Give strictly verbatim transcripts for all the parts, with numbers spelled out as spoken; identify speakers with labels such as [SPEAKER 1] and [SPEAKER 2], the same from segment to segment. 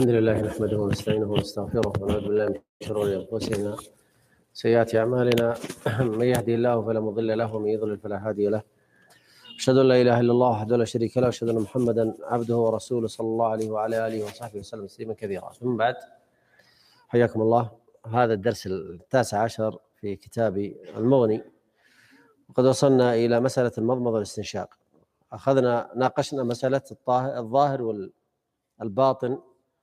[SPEAKER 1] الحمد لله نحمده ونستعينه ونستغفره ونعوذ بالله من شرور انفسنا سيئات اعمالنا من يهدي الله فلا مضل له ومن يضلل فلا هادي له. اشهد ان لا اله الا الله وحده لا شريك له واشهد ان محمدا عبده ورسوله صلى الله عليه وعلى اله وصحبه وسلم تسليما كثيرا. ثم بعد، حياكم الله. هذا الدرس التاسع عشر في كتاب المغني، وقد وصلنا الى مساله المضمضه والاستنشاق. اخذنا ناقشنا مساله الظاهر والباطن.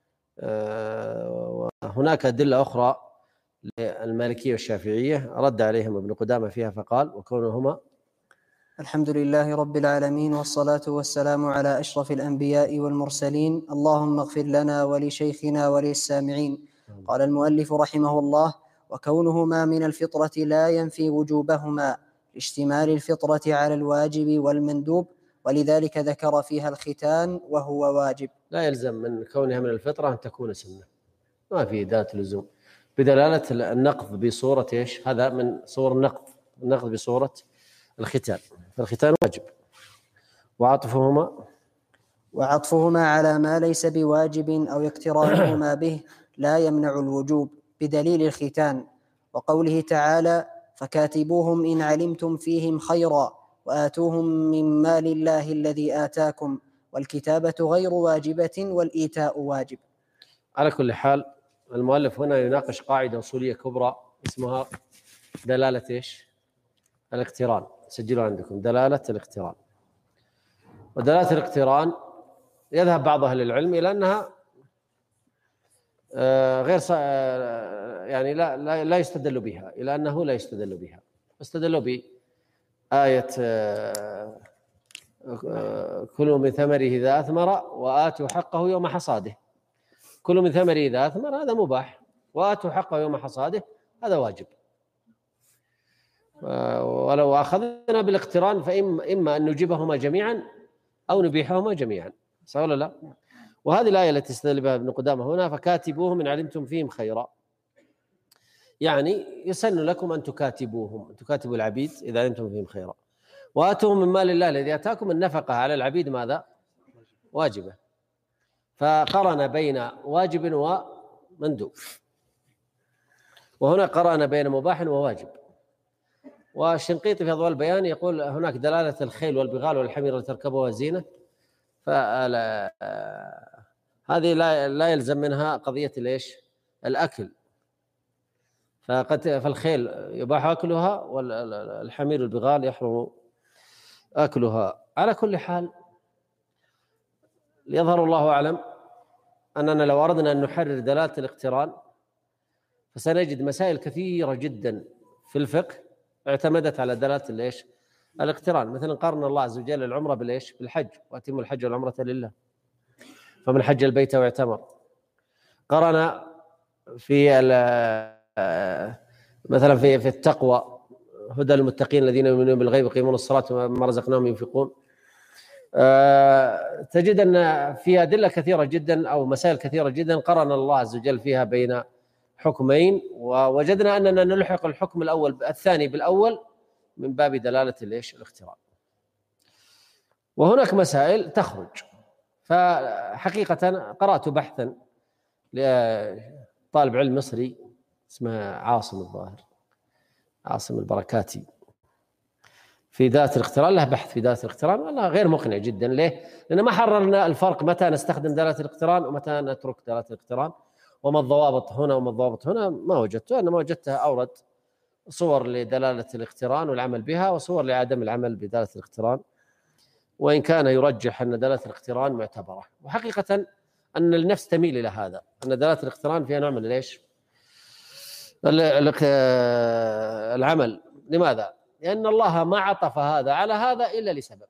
[SPEAKER 1] وهناك أدلة أخرى للمالكية والشافعية رد عليهم ابن قدامة فيها فقال: وكونهما
[SPEAKER 2] الحمد لله رب العالمين، والصلاة والسلام على أشرف الأنبياء والمرسلين، اللهم اغفر لنا ولشيخنا وللسامعين. قال المؤلف رحمه الله: وكونهما من الفطرة لا ينفي وجوبهما لاشتمال الفطرة على الواجب والمندوب، ولذلك ذكر فيها الختان وهو واجب.
[SPEAKER 1] لا يلزم من كونها من الفطرة أن تكون سنة، ما في ذات لزوم، بدلالة النقض بصورة إيش؟ هذا من صور النقض، النقض بصورة الختان، فالختان واجب. وعطفهما
[SPEAKER 2] وعطفهما على ما ليس بواجب أو اقترانهما به لا يمنع الوجوب بدليل الختان، وقوله تعالى: فكاتبوهم إن علمتم فيهم خيرا وآتوهم من مال الله الذي آتاكم، والكتابة غير واجبة والإيتاء واجب.
[SPEAKER 1] على كل حال، المؤلف هنا يناقش قاعدة أصولية كبرى اسمها دلالة إيش؟ الاقتران. سجلوا عندكم دلالة الاقتران. ودلالة الاقتران يذهب بعض أهل العلم إلى أنها غير يعني لا لا لا يستدل بها، إلى أنه لا يستدل بها. استدلوا بآية كلوا من ثمره إذا أثمر وآتوا حقه يوم حصاده. كلوا من ثمره إذا أثمر هذا مباح، وآتوا حقه يوم حصاده هذا واجب. ولو أخذنا بالاقتران فإما إما أن نجيبهما جميعا أو نبيحهما جميعا، صح ولا لا؟ وهذه الآية التي استدل بها ابن قدامة هنا: فكاتبوهم إن علمتم فيهم خيرا، يعني يسن لكم أن تكاتبوهم، أن تكاتبوا العبيد إذا علمتم فيهم خيرا. وآتوهم من مال الله الذي آتاكم. النفقة على العبيد ماذا؟ واجبة. فقرن بين واجب ومندوب، وهنا قرن بين مباح وواجب. والشنقيطي في أضواء البيان يقول: هناك دلالة الخيل والبغال والحمير لتركبوها زينة، فهذه لا لا يلزم منها قضية الايش؟ الأكل. فقد فالخيل يباح أكلها والحمير والبغال يحرم أكلها. على كل حال، ليظهر الله أعلم أننا لو أردنا أن نحرر دلالة الاقتران فسنجد مسائل كثيرة جدا في الفقه اعتمدت على دلالة الايش؟ الاقتران. مثلا قارن الله عز وجل العمرة بالايش؟ بالحج: وأتموا الحج والعمرة لله، فمن حج البيت واعتمر. قرن في مثلا في في التقوى: هدى للمتقين الذين يؤمنون بالغيب ويقيمون الصلاة ومما رزقناهم ينفقون. أه تجد أن فيها أدلة كثيرة جدا أو مسائل كثيرة جدا قرن الله عز وجل فيها بين حكمين، ووجدنا أننا نلحق الحكم الأول الثاني بالأول من باب دلالة الايش؟ الاقتران. وهناك مسائل تخرج. فحقيقة قرأت بحثا لطالب علم مصري اسمه عاصم الظاهر عاصم البركاتي في دلالة الاقتران، له بحث في دلالة الاقتران، والله غير مقنع جدا. ليه؟ لأن ما حررنا الفرق متى نستخدم دلالة الاقتران ومتى نترك دلالة الاقتران، وما الضوابط هنا وما الضوابط هنا. ما وجدته، إنما وجدتها أورد صور لدلالة الاقتران والعمل بها وصور لعدم العمل بدلالة الاقتران، وإن كان يرجح أن دلالة الاقتران معتبرة. وحقيقة أن النفس تميل إلى هذا، أن دلالة الاقتران فيها نوع من ليش؟ العمل. لماذا؟ لأن الله ما عطف هذا على هذا إلا لسبب،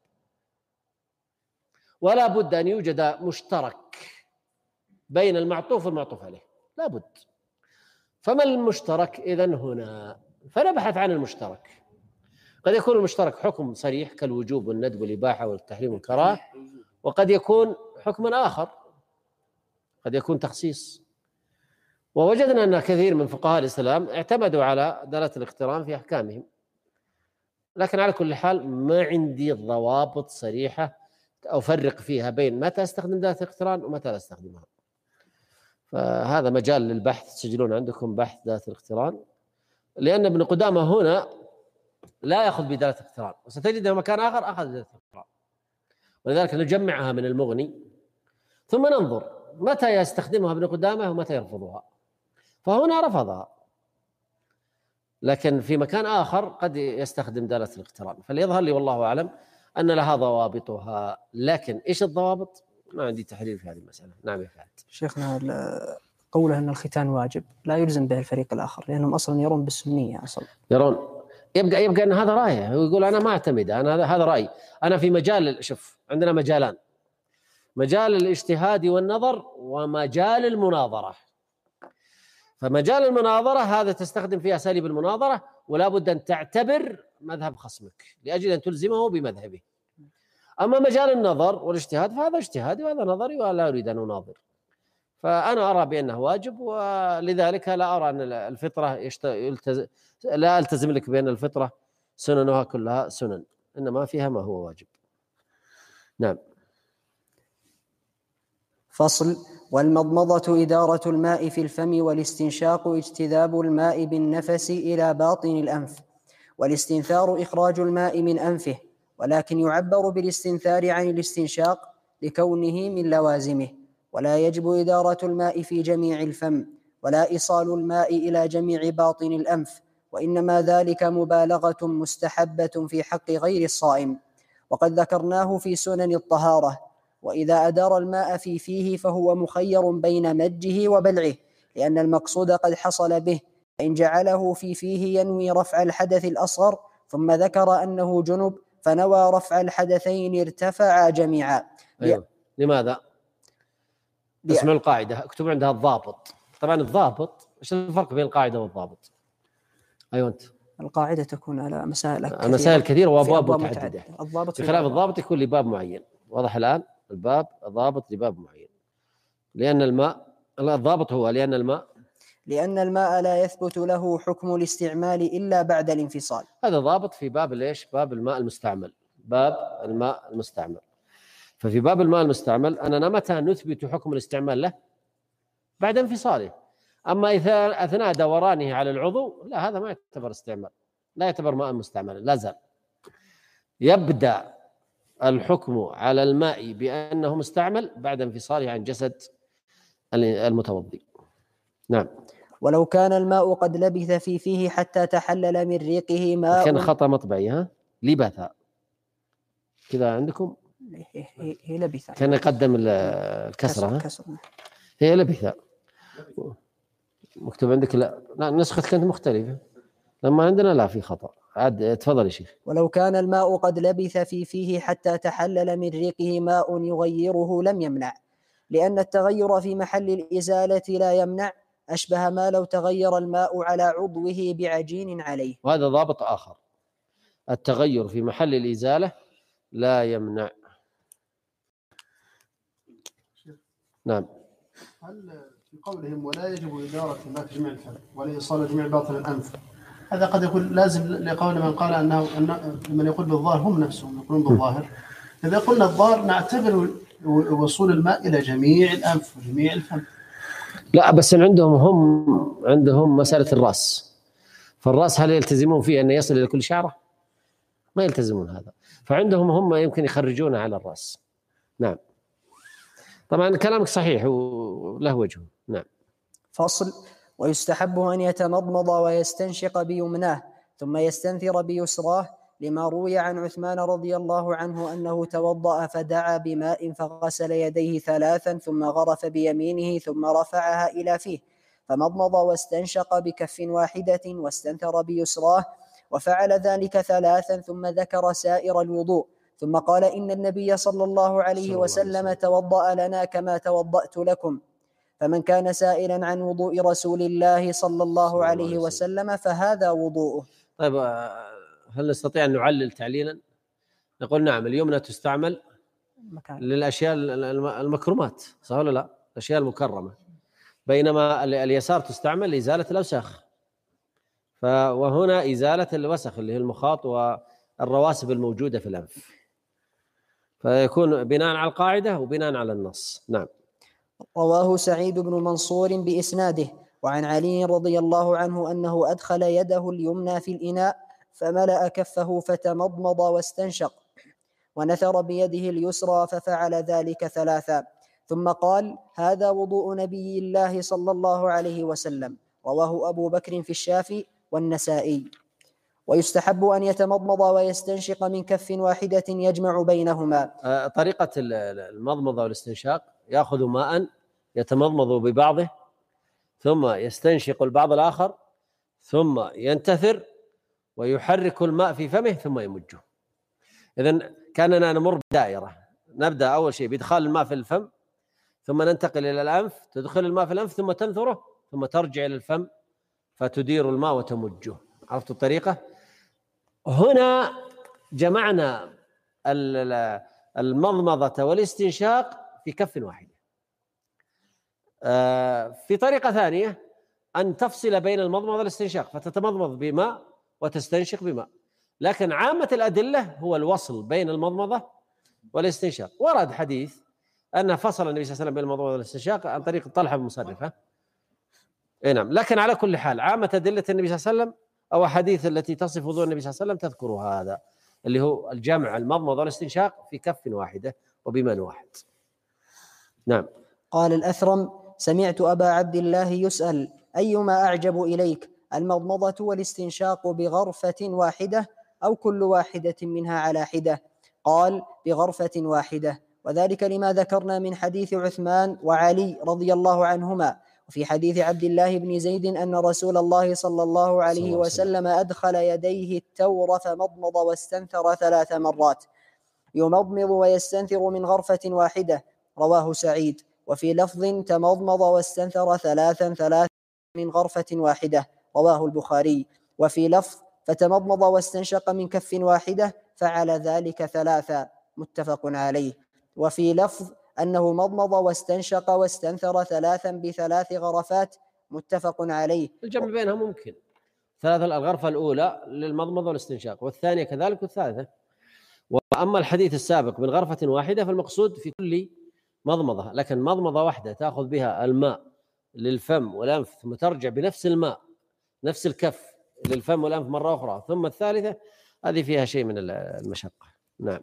[SPEAKER 1] ولا بد أن يوجد مشترك بين المعطوف والمعطوف عليه، لا بد. فما المشترك إذن هنا؟ فنبحث عن المشترك. قد يكون المشترك حكم صريح كالوجوب والندب والإباحة والتحريم والكراهة، وقد يكون حكما آخر، قد يكون تخصيص. ووجدنا أن كثير من فقهاء الإسلام اعتمدوا على دلالة الاقتران في أحكامهم، لكن على كل حال ما عندي ضوابط صريحة أفرق فيها بين متى أستخدم دلالة الاقتران ومتى لا أستخدمها. فهذا مجال للبحث، تسجلون عندكم بحث ذات الاقتران، لأن ابن قدامة هنا لا يأخذ بدلالة الاقتران، وستجد مكان آخر أخذ بدلالة الاقتران، ولذلك نجمعها من المغني ثم ننظر متى يستخدمها ابن قدامة ومتى يرفضها. فهنا رفضها، لكن في مكان آخر قد يستخدم دالة الاقتران. فليظهر لي والله أعلم أن لها ضوابطها، لكن إيش الضوابط؟ ما عندي تحليل في هذه المسألة. نعم يا فهد.
[SPEAKER 2] شيخنا، قوله أن الختان واجب لا يلزم به الفريق الآخر، لأنهم أصلا يرون بالسنية أصلا.
[SPEAKER 1] يرون يبقى يبقى أن هذا رأيه، ويقول أنا ما أعتمد، أنا هذا رأيي. أنا في مجال، شوف عندنا مجالان: مجال الاجتهاد والنظر ومجال المناظرة. فمجال المناظرة هذا تستخدم فيه أساليب المناظرة، ولا بد أن تعتبر مذهب خصمك لأجل أن تلزمه بمذهبه. أما مجال النظر والاجتهاد فهذا اجتهادي وهذا نظري ولا أريد أن أناظر. فأنا أرى بأنه واجب، ولذلك لا أرى أن الفطرة يشت... يلتز... لا ألتزم لك بأن الفطرة سننها كلها سنن، إنما فيها ما هو واجب. نعم.
[SPEAKER 2] فصل: والمضمضة إدارة الماء في الفم، والاستنشاق اجتذاب الماء بالنفس إلى باطن الأنف، والاستنثار إخراج الماء من أنفه، ولكن يعبر بالاستنثار عن الاستنشاق لكونه من لوازمه، ولا يجب إدارة الماء في جميع الفم، ولا إيصال الماء إلى جميع باطن الأنف، وإنما ذلك مبالغة مستحبة في حق غير الصائم، وقد ذكرناه في سنن الطهارة. وإذا أدار الماء في فيه فهو مخير بين مجه وبلعه، لأن المقصود قد حصل به، فإن جعله في فيه ينوي رفع الحدث الأصغر ثم ذكر أنه جنب فنوى رفع الحدثين ارتفعا جميعا.
[SPEAKER 1] أيوة. لماذا؟ اسمعوا القاعدة، اكتب عندها الضابط. طبعا الضابط، ايش الفرق بين القاعدة والضابط؟ أيوة أنت.
[SPEAKER 2] القاعدة تكون على مسائل كثيرة،
[SPEAKER 1] مسائل كثيرة وأبواب
[SPEAKER 2] متعددة.
[SPEAKER 1] متعددة.
[SPEAKER 2] الضابط
[SPEAKER 1] بخلاف الضابط يكون لباب معين. واضح الآن؟ الباب ضابط لباب معين، لأن الماء، الضابط هو لأن الماء
[SPEAKER 2] لأن الماء لا يثبت له حكم الاستعمال إلا بعد الانفصال.
[SPEAKER 1] هذا ضابط في باب ليش؟ باب الماء المستعمل، باب الماء المستعمل. ففي باب الماء المستعمل أننا متى نثبت حكم الاستعمال له؟ بعد انفصاله. أما إذا أثناء دورانه على العضو لا، هذا ما يعتبر استعمال، لا يعتبر ماء مستعملا، لا زال. يبدأ الحكم على الماء بأنه مستعمل بعد انفصاله عن جسد المتوضي. نعم.
[SPEAKER 2] ولو كان الماء قد لبث في فيه حتى تحلل من ريقه ماء.
[SPEAKER 1] كان خطأ مطبعي، ها لبث كذا عندكم؟
[SPEAKER 2] هي, هي لبث،
[SPEAKER 1] كان يقدم الكسرة.
[SPEAKER 2] كسر.
[SPEAKER 1] هي لبث مكتوب عندك، لا لا نسختك كانت مختلفة، لما عندنا لا في خطأ. عاد تفضل يا شيخ.
[SPEAKER 2] ولو كان الماء قد لبث في فيه حتى تحلل من ريقه ماء يغيره لم يمنع، لأن التغير في محل الإزالة لا يمنع، أشبه ما لو تغير الماء على عضوه بعجين عليه.
[SPEAKER 1] وهذا ضابط آخر، التغير في محل الإزالة لا يمنع. نعم.
[SPEAKER 3] هل في قولهم ولا يجب إدارة الماء في جميع الفم ولا إيصال جميع باطن الأنف، هذا قد يكون لازم لقول من قال أنه أن من يقول بالظاهر هم نفسهم يقولون بالظاهر. إذا قلنا الظاهر نعتبر وصول الماء إلى جميع الأنف وجميع الفم.
[SPEAKER 1] لا بس عندهم هم عندهم مسألة الرأس، فالرأس هل يلتزمون فيه أن يصل إلى كل شعرة؟ ما يلتزمون هذا، فعندهم هم يمكن يخرجون على الرأس. نعم. طبعا كلامك صحيح وله وجه. نعم.
[SPEAKER 2] فصل: ويستحب أن يتمضمض ويستنشق بيمناه ثم يستنثر بيسراه، لما روي عن عثمان رضي الله عنه أنه توضأ فدعا بماء فغسل يديه ثلاثا ثم غرف بيمينه ثم رفعها إلى فيه، فمضمض واستنشق بكف واحدة واستنثر بيسراه، وفعل ذلك ثلاثا ثم ذكر سائر الوضوء، ثم قال: إن النبي صلى الله عليه وسلم توضأ لنا كما توضأت لكم، فمن كان سائلا عن وضوء رسول الله صلى الله عليه وسلم فهذا وضوءه.
[SPEAKER 1] طيب، هل نستطيع أن نعلل تعليلا؟ نقول نعم، اليمنى تستعمل مكان. للأشياء المكرمات، صح ولا لا؟ الأشياء المكرمة، بينما اليسار تستعمل لإزالة الأوساخ، وهنا إزالة الوسخ اللي هي المخاط والرواسب الموجودة في الأنف، فيكون بناء على القاعدة وبناء على النص. نعم.
[SPEAKER 2] رواه سعيد بن منصور بإسناده. وعن علي رضي الله عنه أنه أدخل يده اليمنى في الإناء فملأ كفه فتمضمض واستنشق، ونثر بيده اليسرى ففعل ذلك ثلاثا، ثم قال: هذا وضوء نبي الله صلى الله عليه وسلم. رواه أبو بكر في الشافي والنسائي. ويستحب أن يتمضمض ويستنشق من كف واحدة يجمع بينهما.
[SPEAKER 1] طريقة المضمضة والاستنشاق: يأخذ ماء يتمضمض ببعضه، ثم يستنشق البعض الآخر، ثم ينتثر ويحرك الماء في فمه ثم يمجه. إذن كأننا نمر بدائرة، نبدأ أول شيء بإدخال الماء في الفم، ثم ننتقل إلى الأنف، تدخل الماء في الأنف ثم تنثره، ثم ترجع إلى الفم فتدير الماء وتمجه. عرفتوا الطريقة؟ هنا جمعنا المضمضة والاستنشاق في كف واحدة. في طريقة ثانية أن تفصل بين المضمضة والاستنشاق، فتتمضمض بماء وتستنشق بماء، لكن عامة الأدلة هو الوصل بين المضمضة والاستنشاق. ورد حديث أن فصل النبي صلى الله عليه وسلم بين المضمضة والاستنشاق عن طريق طلحة بن مصرفة. إيه نعم، لكن على كل حال عامة أدلة النبي صلى الله عليه وسلم أو حديث التي تصف وضوء النبي صلى الله عليه وسلم تذكر هذا، اللي هو الجمع المضمضة والاستنشاق في كف واحدة وبمن واحد. نعم.
[SPEAKER 2] قال الأثرم: سمعت أبا عبد الله يسأل: أيما أعجب إليك، المضمضة والاستنشاق بغرفة واحدة أو كل واحدة منها على حدة؟ قال: بغرفة واحدة، وذلك لما ذكرنا من حديث عثمان وعلي رضي الله عنهما. وفي حديث عبد الله بن زيد أن رسول الله صلى الله عليه وسلم أدخل يديه التور فمضمض واستنثر ثلاث مرات، يمضمض ويستنثر من غرفة واحدة. رواه سعيد. وفي لفظ: تمضمض واستنثر ثلاثا ثلاثا من غرفة واحدة. رواه البخاري. وفي لفظ: فتمضمض واستنشق من كف واحدة، فعل ذلك ثلاثا. متفق عليه. وفي لفظ أنه مضمض واستنشق واستنثر ثلاثا بثلاث غرفات. متفق عليه.
[SPEAKER 1] الجمع بينها ممكن. ثلاثة، الغرفة الأولى للمضمضة والاستنشاق، والثانية كذلك، والثالثة. وأما الحديث السابق من غرفة واحدة فالمقصود في كل مضمضة، لكن مضمضة واحدة تأخذ بها الماء للفم والأنف ثم ترجع بنفس الماء نفس الكف للفم والأنف مرة أخرى ثم الثالثة، هذه فيها شيء من المشقة. نعم.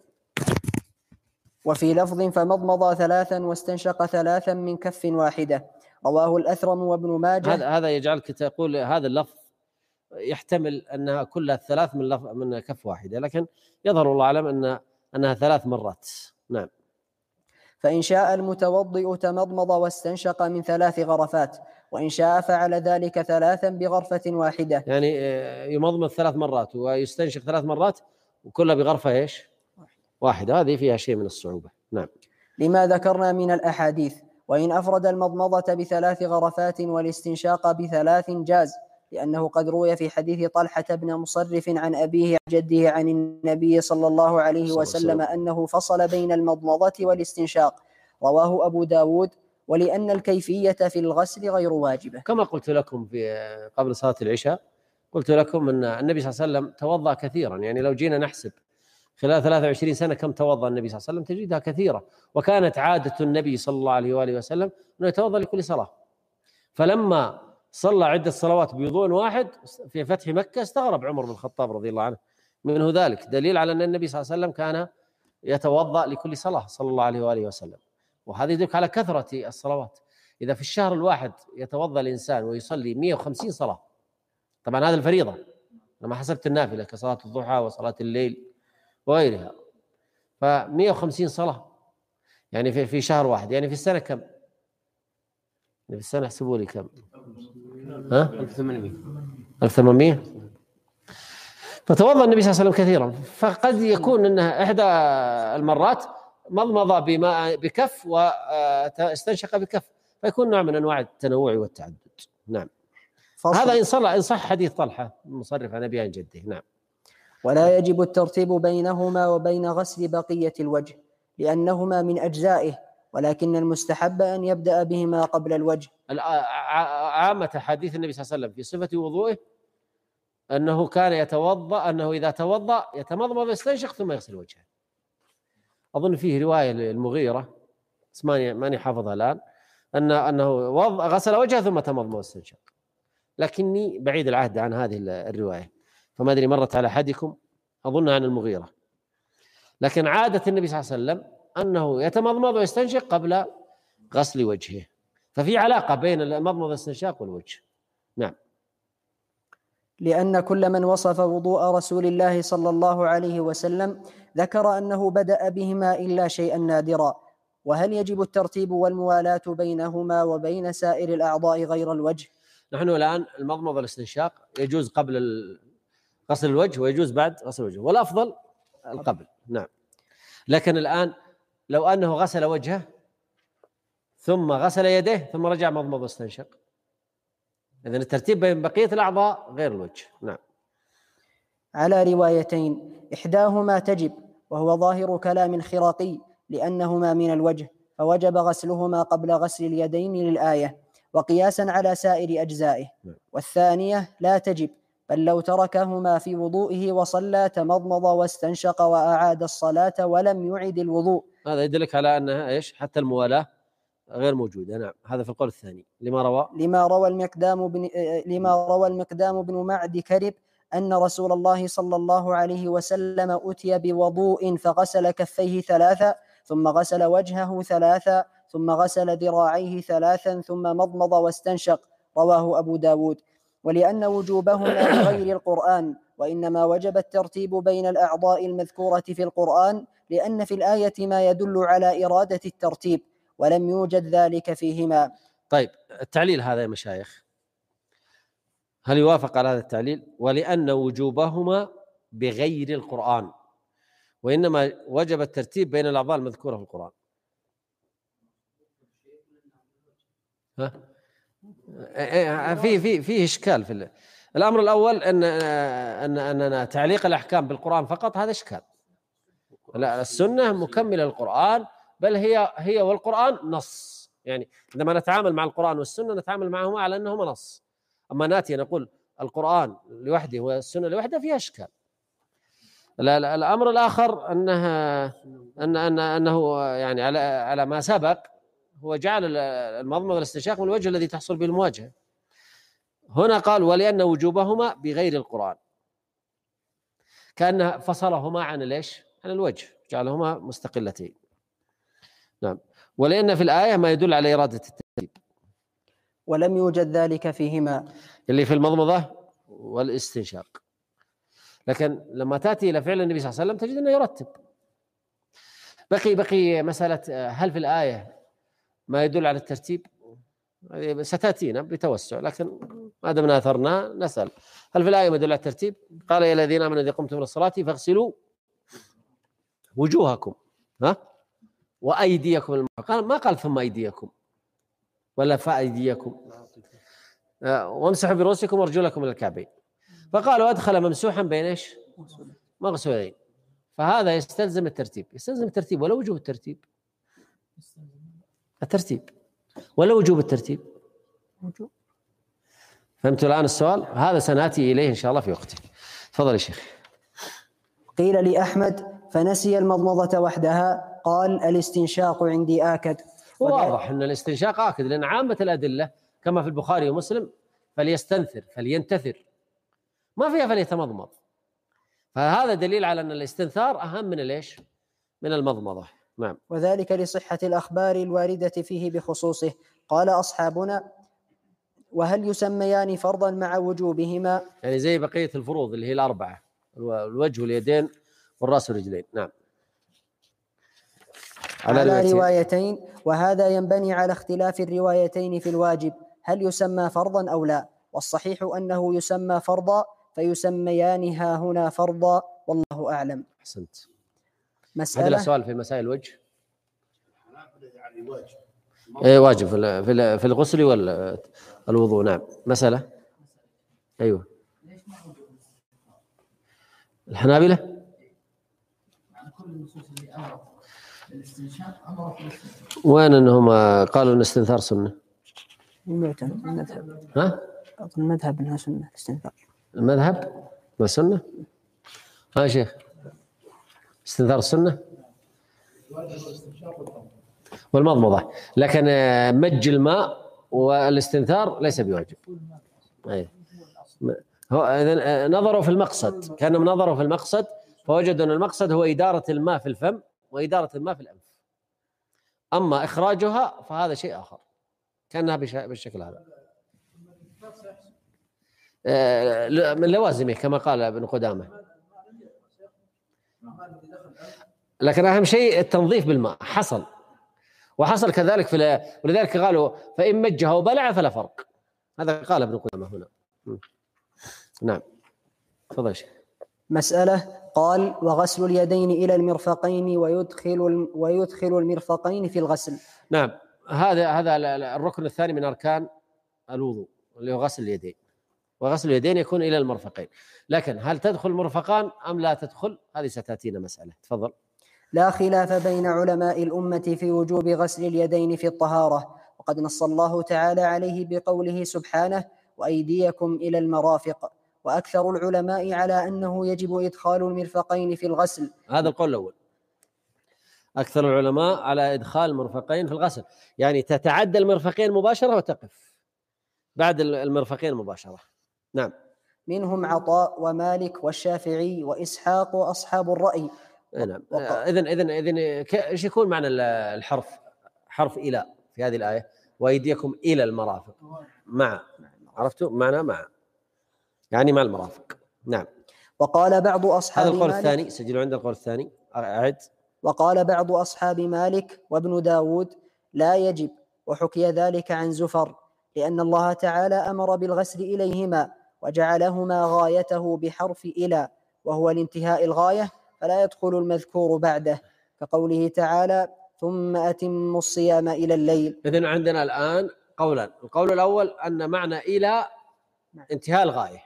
[SPEAKER 2] وفي لفظ: فمضمض ثلاثا واستنشق ثلاثا من كف واحدة. رواه الأثرم وابن ماجه.
[SPEAKER 1] هذا هذا يجعلك تقول هذا اللفظ يحتمل أنها كلها الثلاث من لف من كف واحدة، لكن يظهر الله أعلم أن أنها ثلاث مرات. نعم.
[SPEAKER 2] فإن شاء المتوضئ تمضمض واستنشق من ثلاث غرفات، وإن شاء فعل ذلك ثلاثا بغرفة واحدة.
[SPEAKER 1] يعني يمضمض ثلاث مرات ويستنشق ثلاث مرات وكلها بغرفة إيش؟ واحدة. هذه فيها شيء من الصعوبة. نعم.
[SPEAKER 2] لما ذكرنا من الأحاديث. وإن أفرد المضمضة بثلاث غرفات والاستنشاق بثلاث جاز، لأنه قد روي في حديث طلحة بن مصرف عن أبيه عن جده عن النبي صلى الله عليه وسلم أنه فصل بين المضمضة والاستنشاق. رواه أبو داود. ولأن الكيفية في الغسل غير واجبة.
[SPEAKER 1] كما قلت لكم في قبل صلاة العشاء، قلت لكم أن النبي صلى الله عليه وسلم توضأ كثيرا، يعني لو جينا نحسب خلال ثلاثة وعشرين سنة كم توضأ النبي صلى الله عليه وسلم تجدها كثيرة، وكانت عادة النبي صلى الله عليه وآله وسلم أنه يتوضأ لكل صلاة. فلما صلى عدة صلوات بوضوء واحد في فتح مكة استغرب عمر بن الخطاب رضي الله عنه منه ذلك، دليل على أن النبي صلى الله عليه وسلم كان يتوضأ لكل صلاة صلى الله عليه وآله وسلم، وهذا يدل على كثرة الصلوات. إذا في الشهر الواحد يتوضأ الإنسان ويصلي مئة وخمسين صلاة، طبعا هذا الفريضة، لما حسبت النافلة كصلاة الضحى وصلاة الليل وغيرها، فمئة وخمسين صلاة يعني في في شهر واحد، يعني في السنة كم؟ في السنة احسبوا لي كم؟ ها؟
[SPEAKER 4] ألف وثمانمئة.
[SPEAKER 1] ألف وثمانمئة. فتوضأ النبي صلى الله عليه وسلم كثيرا، فقد يكون انها احدى المرات مضمض بماء بكف واستنشق بكف، فيكون نوع من انواع التنوع والتعدد. نعم. هذا ان صلى ان صح حديث طلحة مصرف عن ابي عن جده. نعم.
[SPEAKER 2] ولا يجب الترتيب بينهما وبين غسل بقية الوجه، لأنهما من أجزائه، ولكن المستحب أن يبدأ بهما قبل الوجه.
[SPEAKER 1] عامة حديث النبي صلى الله عليه وسلم في صفة وضوئه أنه كان يتوضأ، أنه إذا توضأ يتمضمض ويستنشق ثم يغسل وجهه. أظن فيه رواية المغيرة، ماني ماني حافظها الآن، أن أنه غسل وجهه ثم تمضمض واستنشق، لكني بعيد العهد عن هذه الرواية، فما أدري مرت على أحدكم، أظن عن المغيرة، لكن عادة النبي صلى الله عليه وسلم أنه يتمضمض ويستنشق قبل غسل وجهه، ففي علاقة بين المضمض والاستنشاق والوجه. نعم.
[SPEAKER 2] لأن كل من وصف وضوء رسول الله صلى الله عليه وسلم ذكر أنه بدأ بهما إلا شيئا نادرا. وهل يجب الترتيب والموالاة بينهما وبين سائر الأعضاء غير الوجه؟
[SPEAKER 1] نحن الآن المضمض والاستنشاق يجوز قبل غسل الوجه ويجوز بعد غسل الوجه، والأفضل القبل. نعم. لكن الآن لو أنه غسل وجهه ثم غسل يديه ثم رجع مضمض واستنشق، إذن الترتيب بين بقية الأعضاء غير الوجه. نعم.
[SPEAKER 2] على روايتين، إحداهما تجب وهو ظاهر كلام الخراقي لأنهما من الوجه فوجب غسلهما قبل غسل اليدين للآية وقياسا على سائر أجزائه، والثانية لا تجب، بل لو تركهما في وضوئه وصلى تمضمض واستنشق وأعاد الصلاة ولم يعد الوضوء.
[SPEAKER 1] هذا يدلك على أنها إيش؟ حتى الموالاة غير موجودة. نعم. هذا في القول الثاني لما روى
[SPEAKER 2] لما روى المقدام بن لما روى المقدام بن معد كرب أن رسول الله صلى الله عليه وسلم أتي بوضوء فغسل كفيه ثلاثا ثم غسل وجهه ثلاثا ثم غسل ذراعيه ثلاثا ثم مضمض واستنشق، رواه أبو داود. ولأن وجوبهما بغير القرآن، وإنما وجب الترتيب بين الأعضاء المذكورة في القرآن لأن في الآية ما يدل على إرادة الترتيب ولم يوجد ذلك فيهما.
[SPEAKER 1] طيب، التعليل هذا يا مشايخ هل يوافق على هذا التعليل؟ ولأن وجوبهما بغير القرآن، وإنما وجب الترتيب بين الأعضاء المذكورة في القرآن. ها؟ في في فيه إشكال في الأمر الأول أن أن أننا تعليق الأحكام بالقرآن فقط، هذا إشكال. لا، السنة مكملة للقرآن، بل هي هي والقرآن نص. يعني عندما نتعامل مع القرآن والسنة نتعامل معهما على أنهما نص، أما نأتي نقول القرآن لوحده والسنة لوحده فيها إشكال. الأمر الآخر أنها أن أن أنه يعني على على ما سبق هو جعل المضمض والاستنشاق من الوجه الذي تحصل به المواجهة. هنا قال ولأن وجوبهما بغير القرآن، كأن فصلهما عن ليش؟ عن الوجه، جعلهما مستقلتين. نعم. ولأن في الآية ما يدل على إرادة الترتيب
[SPEAKER 2] ولم يوجد ذلك فيهما،
[SPEAKER 1] اللي في المضمضة والاستنشاق. لكن لما تأتي إلى فعل النبي صلى الله عليه وسلم تجد أنه يرتب. بقي بقي مسألة هل في الآية ما يدل على الترتيب، ستأتينا بتوسع، لكن ما دمنا أثرنا نسأل هل في الآية ما يدل على الترتيب؟ قال يا الذين آمنوا إذا قمتم إلى الصلاة فاغسلوا وجوهكم ها وأيديكم الماء. قال ما قال ثم أيديكم ولا فأيديكم، وامسحوا برؤوسكم وارجلكم الى الكعبين. فقالوا أدخل ممسوحا بين ايش؟ مغسولين. فهذا يستلزم الترتيب، يستلزم الترتيب ولا وجوب الترتيب؟ الترتيب ولا وجوب الترتيب؟ وجوب. فهمتوا الآن السؤال؟ هذا سنأتي إليه إن شاء الله في وقته. تفضل يا شيخ.
[SPEAKER 2] قيل لأحمد فنسي المضمضة وحدها قال الاستنشاق عندي آكد.
[SPEAKER 1] واضح أن الاستنشاق آكد، لأن عامة الأدلة كما في البخاري ومسلم فليستنثر فلينتثر، ما فيها فليتمضمض. فهذا دليل على أن الاستنثار أهم من ليش؟ من المضمضة. نعم.
[SPEAKER 2] وذلك لصحة الأخبار الواردة فيه بخصوصه. قال أصحابنا وهل يسميان فرضا مع وجوبهما؟
[SPEAKER 1] يعني زي بقية الفروض اللي هي الأربعة، الوجه واليدين والرأس والرجلين. نعم.
[SPEAKER 2] على, على روايتين، وهذا ينبني على اختلاف الروايتين في الواجب هل يسمى فرضا أو لا، والصحيح أنه يسمى فرضا فيسميانها هنا فرضا والله أعلم.
[SPEAKER 1] أحسنت.
[SPEAKER 2] مسألة
[SPEAKER 1] هذا سؤال في مسائل الوجه. ايه واجب في في الغسل والوضوء. نعم. مسألة. ايوه. الحنابلة وين انهم قالوا ان الاستنثار سنة؟
[SPEAKER 2] المذهب.
[SPEAKER 1] ها؟
[SPEAKER 2] المذهب انها سنة الاستنثار.
[SPEAKER 1] المذهب ما سنة؟ ها يا شيخ استنثار السنة؟ والمضمضة، لكن مج الماء والاستنثار ليس بواجب. أي. هو إذن نظروا في المقصد، كانوا نظروا في المقصد فوجدوا أن المقصد هو إدارة الماء في الفم وإدارة الماء في الأنف. أما إخراجها فهذا شيء آخر، كأنها بالشكل هذا من لوازمه كما قال ابن قدامة. لكن أهم شيء التنظيف بالماء حصل، وحصل كذلك في، ولذلك قالوا فإن مجه وبلع فلا فرق. هذا قال ابن قدامة هنا. نعم تفضل شيخ.
[SPEAKER 2] مسألة. قال: وغسل اليدين إلى المرفقين ويدخل ويدخل المرفقين في الغسل.
[SPEAKER 1] نعم، هذا هذا الركن الثاني من أركان الوضوء اللي هو غسل اليدين، وغسل اليدين يكون إلى المرفقين، لكن هل تدخل المرفقان أم لا تدخل هذه ستأتينا مسألة. تفضل.
[SPEAKER 2] لا خلاف بين علماء الأمة في وجوب غسل اليدين في الطهارة، وقد نص الله تعالى عليه بقوله سبحانه: وأيديكم إلى المرافق. وأكثر العلماء على أنه يجب إدخال المرفقين في الغسل.
[SPEAKER 1] هذا القول الأول، أكثر العلماء على إدخال المرفقين في الغسل، يعني تتعدى المرفقين مباشرة وتقف بعد المرفقين مباشرة. نعم.
[SPEAKER 2] منهم عطاء ومالك والشافعي وإسحاق وأصحاب الرأي.
[SPEAKER 1] نعم. إذن إذن إذن إيش يكون معنى الحرف؟ حرف إلى في هذه الآية: وأيديكم إلى المرافق. مع، عرفتوا معنى مع، يعني مع المرافق. نعم.
[SPEAKER 2] وقال بعض أصحاب
[SPEAKER 1] هذا القول
[SPEAKER 2] مالك
[SPEAKER 1] الثاني، سجلوا عند القول الثاني. أعد.
[SPEAKER 2] وقال بعض أصحاب مالك وابن داود لا يجب، وحكي ذلك عن زفر، لأن الله تعالى أمر بالغسل إليهما وجعلهما غايته بحرف إلى، وهو الانتهاء الغاية، فلا يدخل المذكور بعده، كقوله تعالى: ثم أتموا الصيام إلى الليل.
[SPEAKER 1] إذن عندنا الآن قولان. القول الأول أن معنى إلى انتهاء الغاية،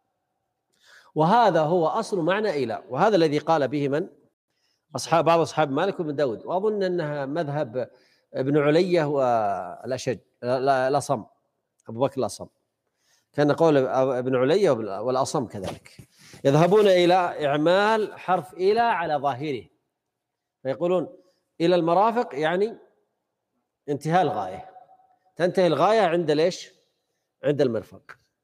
[SPEAKER 1] وهذا هو أصل معنى إلى، وهذا الذي قال به من أصحاب بعض أصحاب مالك وابن داود، وأظن أنها مذهب ابن علية والأشج الأصم، أبو بكر الأصم، كان قول ابن علية والأصم كذلك، يذهبون إلى إعمال حرف إلى على ظاهره، فيقولون إلى المرافق يعني انتهاء الغاية، تنتهي الغاية عند ليش؟ عند المرفق.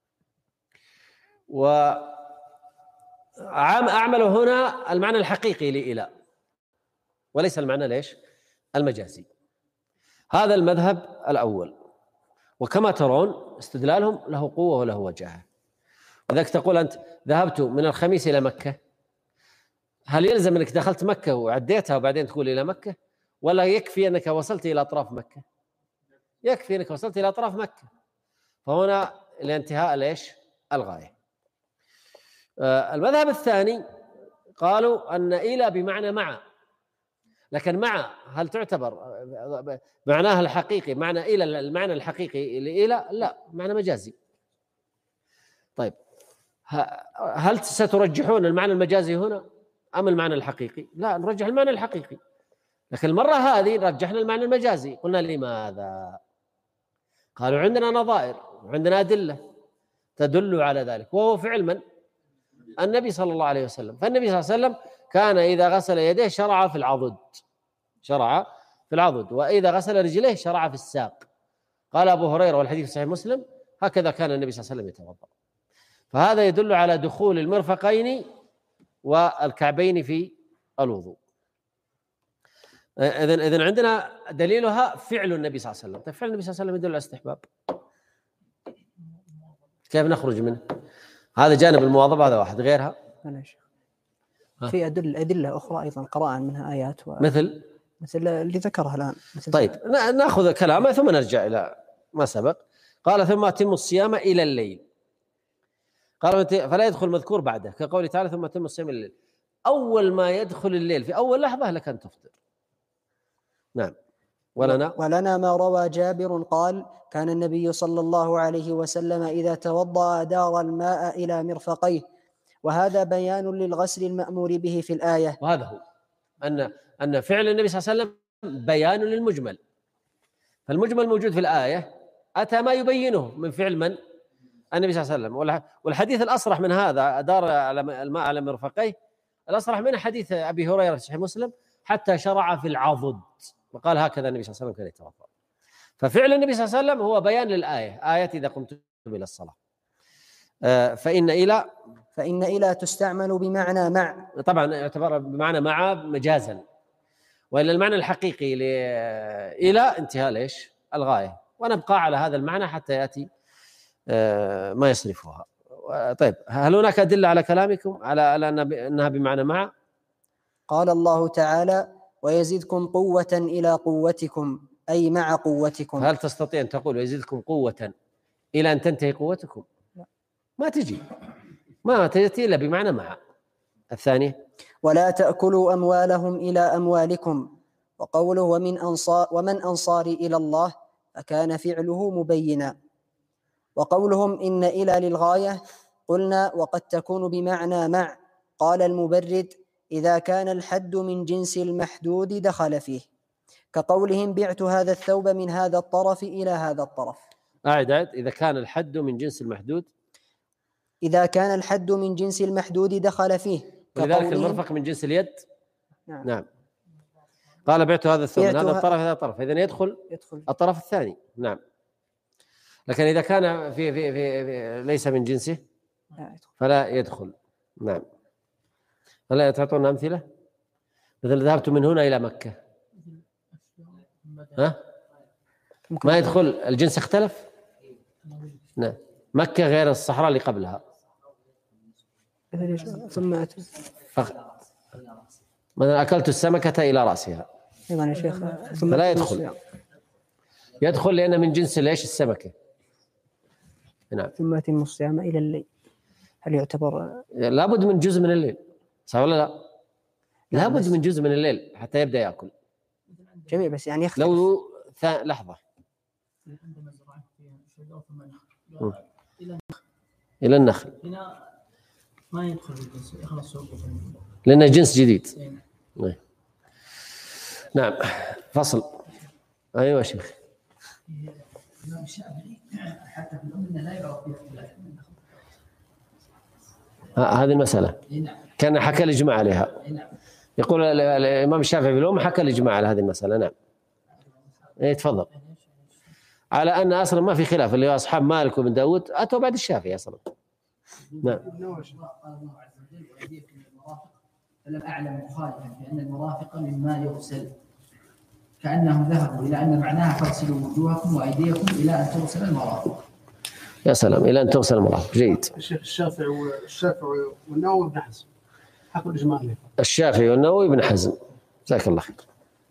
[SPEAKER 1] وأعملوا هنا المعنى الحقيقي لإلى وليس المعنى ليش؟ المجازي. هذا المذهب الأول، وكما ترون استدلالهم له قوة وله وجاهة. وذلك تقول أنت ذهبت من الخميس إلى مكة، هل يلزم أنك دخلت مكة وعديتها وبعدين تقول إلى مكة، ولا يكفي أنك وصلت إلى أطراف مكة؟ يكفي أنك وصلت إلى أطراف مكة، فهنا الانتهاء ليش؟ الغاية. آه المذهب الثاني قالوا أن إلى بمعنى مع، لكن مع هل تعتبر معناها الحقيقي معنى إلى المعنى الحقيقي لإلى؟ لا، معنى مجازي. طيب هل سترجحون المعنى المجازي هنا أم المعنى الحقيقي؟ لا، نرجح المعنى الحقيقي، لكن المرة هذه رجحنا المعنى المجازي. قلنا لماذا؟ قالوا عندنا نظائر وعندنا أدلة تدل على ذلك، وهو فعل من؟ النبي صلى الله عليه وسلم. فالنبي صلى الله عليه وسلم كان إذا غسل يديه شرع في العضد، شرع في العضد، وإذا غسل رجليه شرع في الساق. قال أبو هريرة والحديث صحيح مسلم: هكذا كان النبي صلى الله عليه وسلم يتوضأ. فهذا يدل على دخول المرفقين والكعبين في الوضوء. إذن إذن عندنا دليلها فعل النبي صلى الله عليه وسلم. طيب فعل النبي صلى الله عليه وسلم يدل على الاستحباب، كيف نخرج منه؟ هذا جانب المواظبة، هذا واحد. غيرها
[SPEAKER 2] في أدلة أدلة أخرى أيضا قراءة منها آيات و...
[SPEAKER 1] مثل
[SPEAKER 2] مثل اللي ذكرها الآن. مثل
[SPEAKER 1] طيب نأخذ كلامه ثم نرجع إلى ما سبق. قال: ثم أتموا الصيام إلى الليل. قال: فلا يدخل مذكور بعده، كقوله تعالى: ثم أتموا الصيام إلى الليل. أول ما يدخل الليل في أول لحظة لك أن تفطر. نعم. ولنا
[SPEAKER 2] ولنا ما روى جابر قال: كان النبي صلى الله عليه وسلم إذا توضأ أدار الماء إلى مرفقيه، وهذا بيان للغسل المأمور به في الآية.
[SPEAKER 1] وهذا هو أن أن فعل النبي صلى الله عليه وسلم بيان للمجمل، فالمجمل موجود في الآية، أتى ما يبينه من فعل من؟ النبي صلى الله عليه وسلم. والحديث الأصرح من هذا أدار الماء على مرفقيه، الأصرح منه حديث أبي هريرة في صحيح مسلم: حتى شرع في العضد، وقال هكذا النبي صلى الله عليه وسلم كان يتوضأ. ففعل النبي صلى الله عليه وسلم هو بيان للآية، آية إذا قمتم إلى الصلاة. فإن إلى
[SPEAKER 2] فإن إلى تستعمل بمعنى مع،
[SPEAKER 1] طبعا يعتبر بمعنى مع مجازا، وإلا المعنى الحقيقي إلى انتهاء ليش الغاية، ونبقى على هذا المعنى حتى يأتي ما يصرفها. طيب، هل هناك أدلة على كلامكم على أنها بمعنى مع؟
[SPEAKER 2] قال الله تعالى: ويزدكم قوة إلى قوتكم، أي مع قوتكم.
[SPEAKER 1] هل تستطيع أن تقول ويزدكم قوة إلى أن تنتهي قوتكم؟ ما تجي، ما تأتي إلا بمعنى مع. الثانية:
[SPEAKER 2] ولا تأكلوا أموالهم إلى أموالكم، وقوله ومن أنصار ومن أنصاري إلى الله، فكان فعله مبينا. وقولهم إن إلى للغاية، قلنا وقد تكون بمعنى مع. قال المبرد: إذا كان الحد من جنس المحدود دخل فيه، كقولهم بعت هذا الثوب من هذا الطرف إلى هذا الطرف.
[SPEAKER 1] أعد أعد إذا كان الحد من جنس المحدود،
[SPEAKER 2] إذا كان الحد من جنس المحدود دخل فيه،
[SPEAKER 1] ولذلك المرفق من جنس اليد.
[SPEAKER 2] نعم,
[SPEAKER 1] نعم. قال بعت هذا الثوب من هذا الطرف إلى هذا الطرف، إذن يدخل,
[SPEAKER 2] يدخل
[SPEAKER 1] الطرف الثاني. نعم. لكن إذا كان في, في, في, في ليس من جنسه فلا يدخل. نعم. هلا تعطونا أمثلة؟ مثل ذهبت من هنا إلى مكة، ها؟ ما يدخل، الجنس اختلف. نعم. مكة غير الصحراء اللي قبلها.
[SPEAKER 2] ثم
[SPEAKER 1] مثلا أكلت السمكة إلى رأسها،
[SPEAKER 2] أيضا يا شيخ
[SPEAKER 1] فلا يدخل. يدخل لأن من جنس ليش السمكة. نعم.
[SPEAKER 2] ثم أتم الصيام إلى الليل، هل يعتبر
[SPEAKER 1] لابد من جزء من الليل، صح ولا لا؟ لابد من جزء من الليل حتى يبدأ يأكل.
[SPEAKER 2] جميل، بس يعني يختلف.
[SPEAKER 1] لو ث... لحظة إلى النخل
[SPEAKER 4] ما يدخل الجنس، يخلص
[SPEAKER 1] لأنه جنس جديد. نعم. فصل. أيوة شيخ.
[SPEAKER 4] حتى في الأمة لا يعرف فيها.
[SPEAKER 1] هذه المسألة كان حكى الإجماع عليها. يقول الإمام الشافعي في الأم حكى الإجماع على هذه المسألة. نعم. إيه تفضل. على أن أصلا ما في خلاف، اللي هو أصحاب مالك وابن داود أتوا بعد الشافعي أصلا. نعم.
[SPEAKER 4] فلم أعلم مخالفا بأن المرافق مما يغسل، كأنهم ذهبوا إلى أن معناها فاغسلوا وجوهكم وأيديكم إلى أن تغسل المرافق.
[SPEAKER 1] يا سلام، إلى أن تغسل المرافق. جيد.
[SPEAKER 3] الشيخ الشافعي والشافعي والنووي وابن حزم حكوا الإجماع عليه.
[SPEAKER 1] الشافعي والنووي وابن حزم، جزاك الله خير.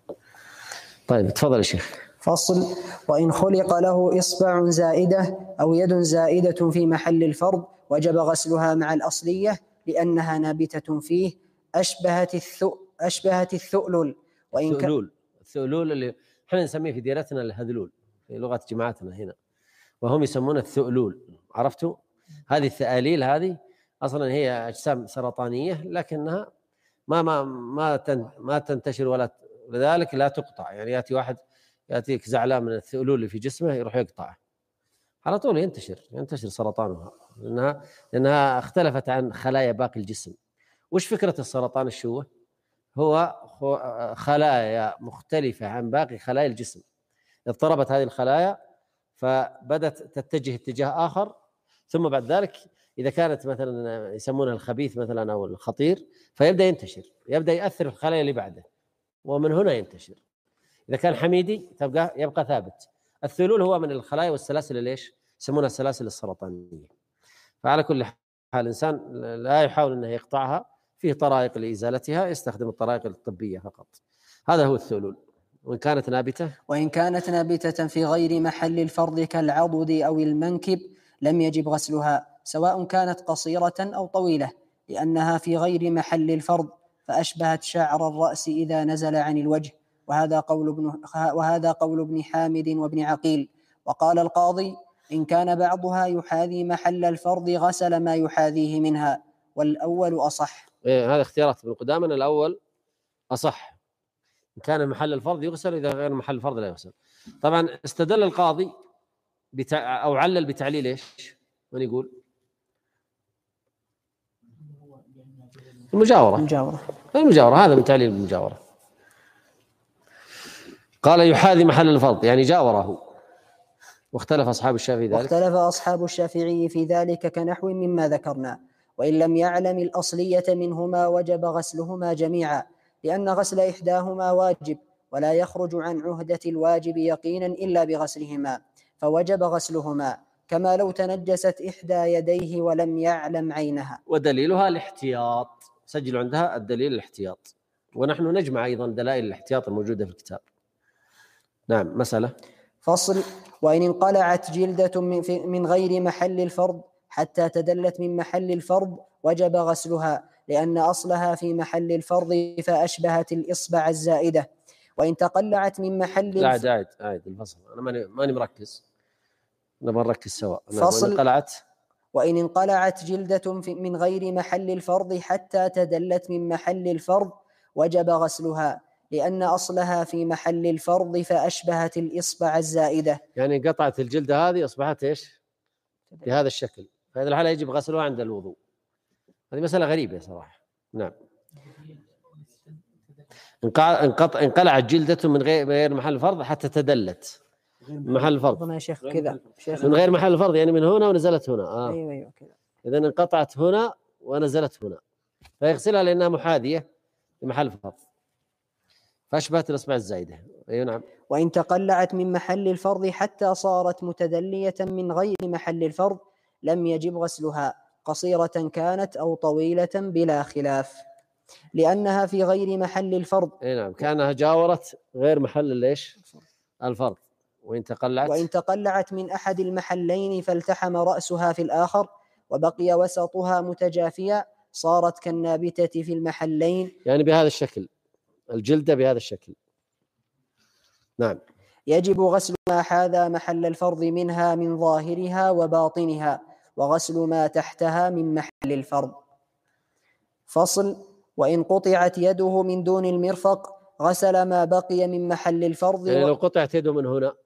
[SPEAKER 1] طيب تفضل يا شيخ.
[SPEAKER 2] فصل. وإن خلق له إصبع زائدة أو يد زائدة في محل الفرض وجب غسلها مع الأصلية لأنها نابتة فيه، أشبهت الثؤ أشبهت الثؤلل. وإن
[SPEAKER 1] الثؤلول الثؤلول اللي احنا نسميه في ديرتنا الهذلول في لغة جماعتنا هنا، وهم يسمونه الثؤلول. عرفتوا؟ هذه الثآليل هذه أصلا هي أجسام سرطانية، لكنها ما ما ما ما تنتشر ولا لذلك لا تقطع. يعني يأتي واحد يأتيك زعلان من الثؤلول اللي في جسمه يروح يقطعه على طول، ينتشر ينتشر سرطانها، لأنها لأنها اختلفت عن خلايا باقي الجسم. وش فكرة السرطان الشوه؟ هو خلايا مختلفة عن باقي خلايا الجسم، اضطربت هذه الخلايا فبدت تتجه اتجاه آخر، ثم بعد ذلك إذا كانت مثلا يسمونها الخبيث مثلا أو الخطير فيبدأ ينتشر، يبدأ يأثر في الخلايا اللي بعده، ومن هنا ينتشر. إذا كان حميدي تبقى يبقى ثابت. الثلول هو من الخلايا والسلاسل اللي ليش يسمونها السلاسل السرطانية. فعلى كل حال الإنسان لا يحاول أنه يقطعها، فيه طرائق لإزالتها، يستخدم الطرائق الطبية فقط. هذا هو الثلول. وإن كانت نابتة
[SPEAKER 2] وإن كانت نابتة في غير محل الفرض كالعضد أو المنكب لم يجب غسلها، سواء كانت قصيرة أو طويلة، لأنها في غير محل الفرض، فأشبهت شعر الرأس إذا نزل عن الوجه. وهذا قول ابن وهذا قول ابن حامد وابن عقيل. وقال القاضي: إن كان بعضها يحاذي محل الفرض غسل ما يحاذيه منها، والأول أصح.
[SPEAKER 1] إيه هذا اختيارات ابن قدامة، الأول أصح. إن كان محل الفرض يغسل، إذا غير محل الفرض لا يغسل. طبعا استدل القاضي بتع... أو علل بتعليل إيش؟ من يقول؟ المجاورة.
[SPEAKER 2] المجاورة
[SPEAKER 1] المجاورة هذا من تعليل المجاورة. قال يحاذي محل الفرض يعني جاوره، واختلف أصحاب الشافعي ذلك.
[SPEAKER 2] واختلف أصحاب الشافعي في ذلك كنحو مما ذكرنا، وإن لم يعلم الأصلية منهما وجب غسلهما جميعا، لأن غسل إحداهما واجب، ولا يخرج عن عهدة الواجب يقينا إلا بغسلهما، فوجب غسلهما، كما لو تنجست إحدى يديه ولم يعلم عينها.
[SPEAKER 1] ودليلها الاحتياط، سجلوا عندها الدليل الاحتياط، ونحن نجمع أيضا دلائل الاحتياط الموجودة في الكتاب. نعم. مسألة.
[SPEAKER 2] فصل: وإن انقلعت جلدة من غير محل الفرض حتى تدلت من محل الفرض وجب غسلها، لأن أصلها في محل الفرض فأشبهت الإصبع الزائدة. وإن تقلعت من محل
[SPEAKER 1] لا عاد عاد عاد الفصل، أنا ماني ماني مركز، نبغى نركز سوا.
[SPEAKER 2] فصل:
[SPEAKER 1] وإن انقلعت
[SPEAKER 2] وإن انقلعت جلدة من غير محل الفرض حتى تدلت من محل الفرض وجب غسلها، لأن أصلها في محل الفرض فأشبهت الإصبع الزائدة.
[SPEAKER 1] يعني قطعت الجلدة هذه أصبحت إيش؟ بهذا الشكل، فهذه الحالة يجب غسلها عند الوضوء. هذه مسألة غريبة صراحة. نعم. انقطع انقلعت جلدة من غير محل الفرض حتى تدلت محل الفرض.
[SPEAKER 2] يا شيخ كذا
[SPEAKER 1] من غير محل الفرض يعني من هنا ونزلت هنا. آه.
[SPEAKER 2] أيوة أيوة كذا.
[SPEAKER 1] إذا انقطعت هنا ونزلت هنا، فيغسلها لأنها محاذية لمحل الفرض، فأشبهت الإصبع الزايدة. أي نعم.
[SPEAKER 2] وإن تقلعت من محل الفرض حتى صارت متدلية من غير محل الفرض لم يجب غسلها، قصيرة كانت أو طويلة بلا خلاف، لأنها في غير محل الفرض.
[SPEAKER 1] أي نعم، كأنها جاورت غير محل ليش الفرض. وإن تقلعت
[SPEAKER 2] وإن تقلعت من أحد المحلين فالتحم رأسها في الآخر وبقي وسطها متجافيا صارت كالنابتة في المحلين،
[SPEAKER 1] يعني بهذا الشكل، الجلدة بهذا الشكل. نعم.
[SPEAKER 2] يجب غسل ما حاذى محل الفرض منها من ظاهرها وباطنها، وغسل ما تحتها من محل الفرض. فصل: وإن قطعت يده من دون المرفق غسل ما بقي من محل الفرض.
[SPEAKER 1] يعني لو قطعت يده من هنا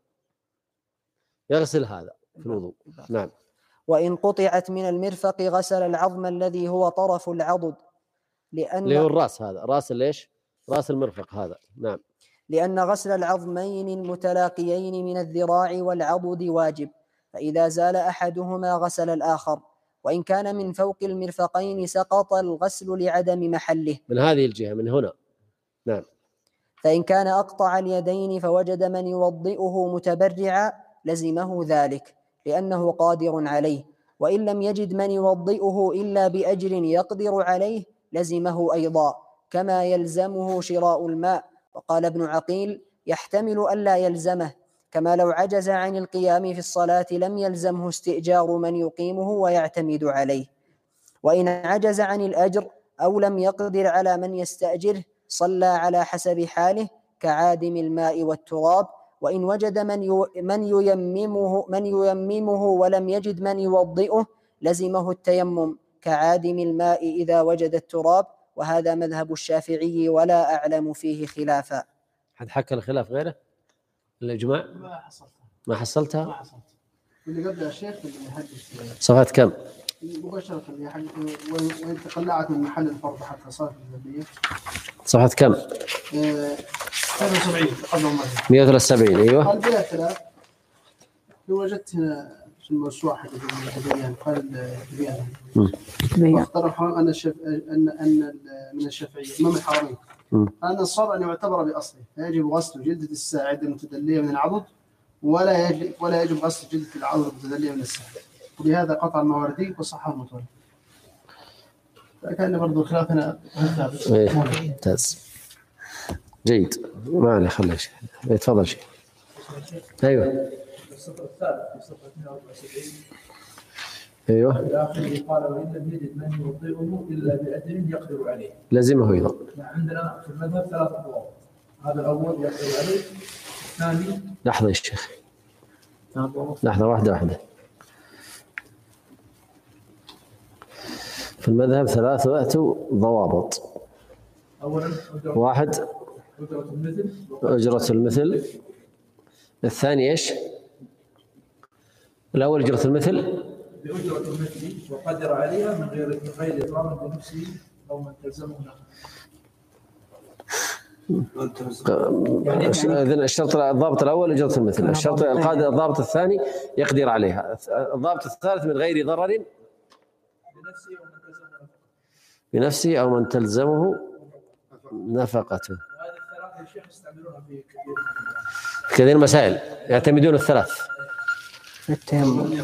[SPEAKER 1] يغسل هذا في الوضوء. نعم.
[SPEAKER 2] وإن قطعت من المرفق غسل العظم الذي هو طرف العضد، لأن
[SPEAKER 1] اللي هو الرأس، هذا رأس ليش رأس المرفق هذا. نعم.
[SPEAKER 2] لأن غسل العظمين المتلاقيين من الذراع والعضد واجب، فإذا زال أحدهما غسل الآخر، وإن كان من فوق المرفقين سقط الغسل لعدم محله.
[SPEAKER 1] من هذه الجهة من هنا. نعم.
[SPEAKER 2] فإن كان أقطع اليدين فوجد من يوضئه متبرعا لزمه ذلك لأنه قادر عليه، وإن لم يجد من يوضئه إلا بأجر يقدر عليه لزمه أيضا، كما يلزمه شراء الماء. وقال ابن عقيل: يحتمل ألا يلزمه، كما لو عجز عن القيام في الصلاة لم يلزمه استئجار من يقيمه ويعتمد عليه. وإن عجز عن الأجر أو لم يقدر على من يستأجره صلى على حسب حاله كعادم الماء والتراب. وإن وجد من من ييممه من ييممه ولم يجد من يوضئه لزمه التيمم كعادم الماء إذا وجد التراب، وهذا مذهب الشافعي ولا أعلم فيه خلافا.
[SPEAKER 1] حد حكى الخلاف غيره؟ الإجماع
[SPEAKER 3] ما حصلتها
[SPEAKER 1] ما حصلتها؟
[SPEAKER 3] ما حصلت. اللي قبل الشيخ اللي يحدث
[SPEAKER 1] صفحة كم؟
[SPEAKER 3] مباشرة يحدث وإن تقلعت من محل الفرض حتى صارت الذبية.
[SPEAKER 1] صفحة كم؟
[SPEAKER 3] ثلاثة وسبعين قبل مرة.
[SPEAKER 1] مئة وثلاثة وسبعين. أيوة.
[SPEAKER 3] قال بلا خلاف. وجدت هنا في الموسوعة حق الدبيان قال الدبيان واقترحوا أن الشف... أن أن من الشافعية إمام الحرمين أن الصار أن يعتبر بأصله، فيجب غسل جلدة الساعد المتدلية من العضد، ولا يجب ولا يجب غسل جلدة العضد المتدلية من الساعد، وبهذا قطع المواردي وصححه المتولي. فكان برضو الخلاف هنا
[SPEAKER 1] ممتاز جيد. ما عليه خليه شيء. يتفضل شيء. أيوة.
[SPEAKER 5] السطر الثالث في صفحة مئة وأربعة وسبعين.
[SPEAKER 1] أيوة.
[SPEAKER 5] الآخر قال: وإن لم يجد من يوضئه إلا بأجر يقدر عليه
[SPEAKER 1] لازمه أيضا.
[SPEAKER 5] عندنا في المذهب ثلاث أضواب. هذا الأول يقدر عليه، الثاني
[SPEAKER 1] لحظة يا شيخ، لحظة واحدة واحدة. في المذهب ثلاثة ضوابط.
[SPEAKER 5] أولا
[SPEAKER 1] واحد
[SPEAKER 5] أجرة المثل.
[SPEAKER 1] أجرة المثل. الثاني إيش؟ الأول أجرة المثل
[SPEAKER 5] بأجرة المثل وقدر عليها من غير من غير إضرار بنفسه أو من تلزمه نفسه.
[SPEAKER 1] إذن الشرط الضابط الأول إجرة المثل، الشرط القادر الضابط الثاني يقدر عليها، الضابط الثالث من غير ضرر بنفسه أو من تلزمه نفقته.
[SPEAKER 5] وهذه الثلاثة الشيخ يستعملونها في كثير
[SPEAKER 1] كثير مسائل يعتمدون الثلاث.
[SPEAKER 2] التيمم.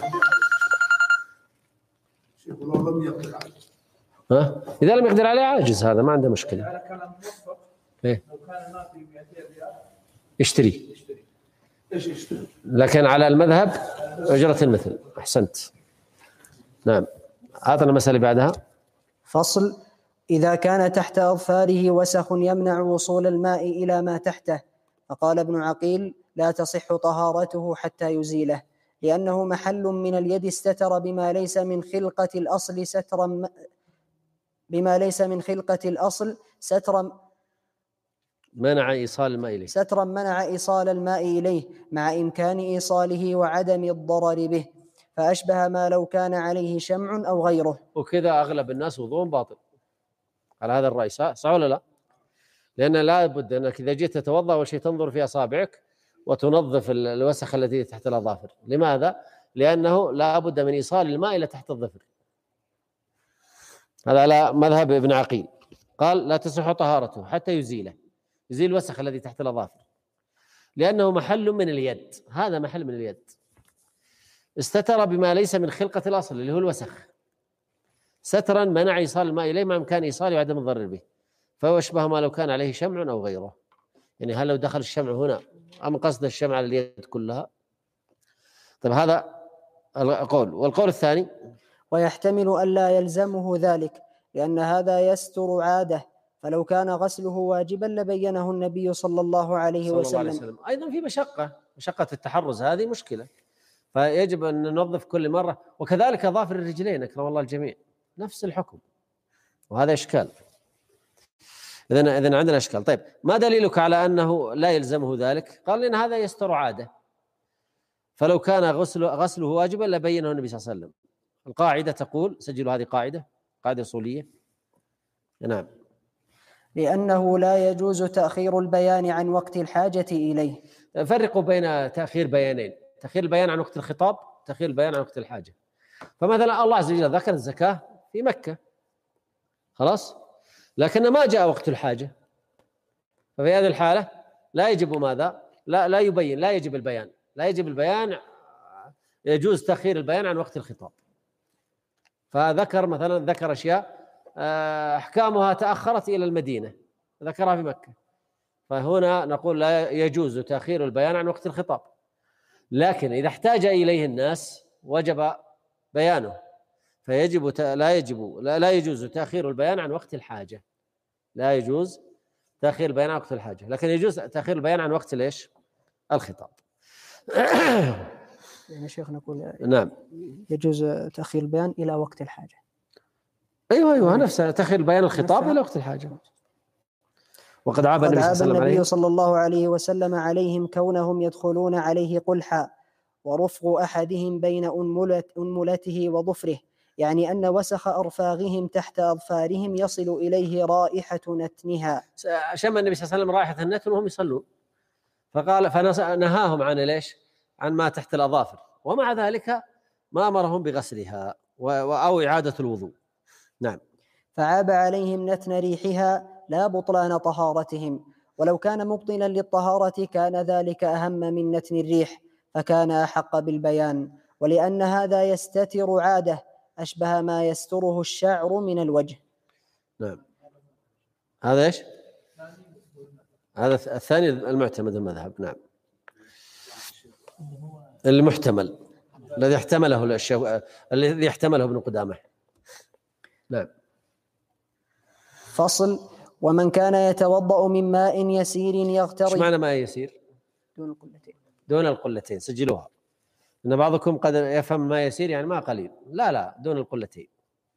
[SPEAKER 5] شيخ ولو لم يقدر عليه.
[SPEAKER 1] ها؟ إذا لم يقدر عليه عاجز، هذا ما عنده مشكلة.
[SPEAKER 5] إذا كان موفق
[SPEAKER 1] إيه؟
[SPEAKER 5] لو كان ما في مئتين ريال
[SPEAKER 1] اشتري.
[SPEAKER 5] يشتري. ايش يشتري؟
[SPEAKER 1] لكن على المذهب أجرة المثل. أحسنت. نعم. أعطنا المسألة بعدها.
[SPEAKER 2] فصل: إذا كان تحت أظفاره وسخ يمنع وصول الماء إلى ما تحته، فقال ابن عقيل: لا تصح طهارته حتى يزيله، لأنه محل من اليد استتر بما ليس من خلقة الأصل سترا بما ليس من خلقة الأصل سترا
[SPEAKER 1] منع إيصال الماء إليه.
[SPEAKER 2] سترا منع إيصال الماء إليه مع إمكان إيصاله وعدم الضرر به، فأشبه ما لو كان عليه شمع أو غيره.
[SPEAKER 1] وكذا أغلب الناس وضوء باطل على هذا الرأي، صح ولا لا؟ لأن لا بد أنك إذا جيت تتوضأ أول شيء تنظر في أصابعك وتنظف الوسخ التي تحت الأظافر. لماذا؟ لأنه لا بد من إيصال الماء إلى تحت الظفر. هذا على مذهب ابن عقيل، قال لا تصح طهارته حتى يزيله، يزيل الوسخ الذي تحت الأظافر، لأنه محل من اليد. هذا محل من اليد استتر بما ليس من خلقة الأصل اللي هو الوسخ، سترا منع إيصال الماء إليه مع إمكان إيصاله وعدم الضرر به، فهو أشبه ما لو كان عليه شمع أو غيره. يعني هل لو دخل الشمع هنا أم قصد الشمع على اليد كلها؟ طيب هذا القول. والقول الثاني:
[SPEAKER 2] ويحتمل ألا يلزمه ذلك، لأن هذا يستر عادة، فلو كان غسله واجبا لبينه النبي صلى الله عليه
[SPEAKER 1] صلى
[SPEAKER 2] وسلم.
[SPEAKER 1] الله عليه وسلم. أيضا في مشقة، مشقة التحرز هذه مشكلة، فيجب أن ننظف كل مرة. وكذلك أظافر الرجلين أكرم الله الجميع نفس الحكم، وهذا إشكال. إذن إذن عندنا إشكال. طيب ما دليلك على أنه لا يلزمه ذلك؟ قال لأن هذا يستر عادة، فلو كان غسله غسله واجبا لبينه النبي صلى الله عليه وسلم. القاعدة تقول، سجلوا هذه قاعدة قاعدة أصولية. نعم.
[SPEAKER 2] لأنه لا يجوز تأخير البيان عن وقت الحاجة إليه.
[SPEAKER 1] فرقوا بين تأخير بيانين: تأخير البيان عن وقت الخطاب، تأخير البيان عن وقت الحاجة. فمثلا الله عز وجل ذكر الزكاة في مكة، خلاص، لكن ما جاء وقت الحاجة، ففي هذه الحالة لا يجب ماذا؟ لا لا يبين، لا يجب البيان، لا يجب البيان، يجوز تأخير البيان عن وقت الخطاب. فذكر مثلا ذكر أشياء أحكامها تأخرت إلى المدينة، ذكرها في مكة، فهنا نقول لا يجوز تأخير البيان عن وقت الخطاب. لكن إذا احتاج إليه الناس وجب بيانه، فيجب لا يجب لا, لا يجوز تأخير البيان عن وقت الحاجة، لا يجوز تأخير البيان عن وقت الحاجة، لكن يجوز تأخير البيان عن وقت ليش؟ الخطاب.
[SPEAKER 2] يعني شيخ نقول
[SPEAKER 1] نعم
[SPEAKER 2] يجوز تأخير البيان إلى وقت الحاجة.
[SPEAKER 1] أيوة أيوة نفسها، تأخير البيان الخطاب إلى وقت الحاجة. وقد عاب النبي,
[SPEAKER 2] النبي صلى الله عليه وسلم عليهم كونهم يدخلون عليه قلحا، ورفق أحدهم بين أنملت أنملته وظفره، يعني أن وسخ أرفاغهم تحت أظفارهم يصل إليه رائحة نتنها.
[SPEAKER 1] شم النبي صلى الله عليه وسلم رائحة النتن وهم يصلون، فقال فنهاهم عن ليش؟ عن ما تحت الأظافر، ومع ذلك ما أمرهم بغسلها أو إعادة الوضوء. نعم.
[SPEAKER 2] فعاب عليهم نتن ريحها لا بطلان طهارتهم، ولو كان مبطلا للطهارة كان ذلك أهم من نتن الريح، فكان أحق بالبيان، ولأن هذا يستتر عادة أشبه ما يستره الشعر من الوجه.
[SPEAKER 1] نعم. هذا إيش؟ هذا الثاني المعتمد المذهب. نعم. المحتمل الذي احتمله الشو... الذي احتمله ابن قدامة. نعم.
[SPEAKER 2] فصل: ومن كان يتوضأ من ماء يسير يغترف.
[SPEAKER 1] ايش معنى ماء يسير؟
[SPEAKER 2] دون القلتين.
[SPEAKER 1] دون القلتين، سجلوها، ان بعضكم قد يفهم ما يسير يعني ما قليل، لا لا دون القلتين.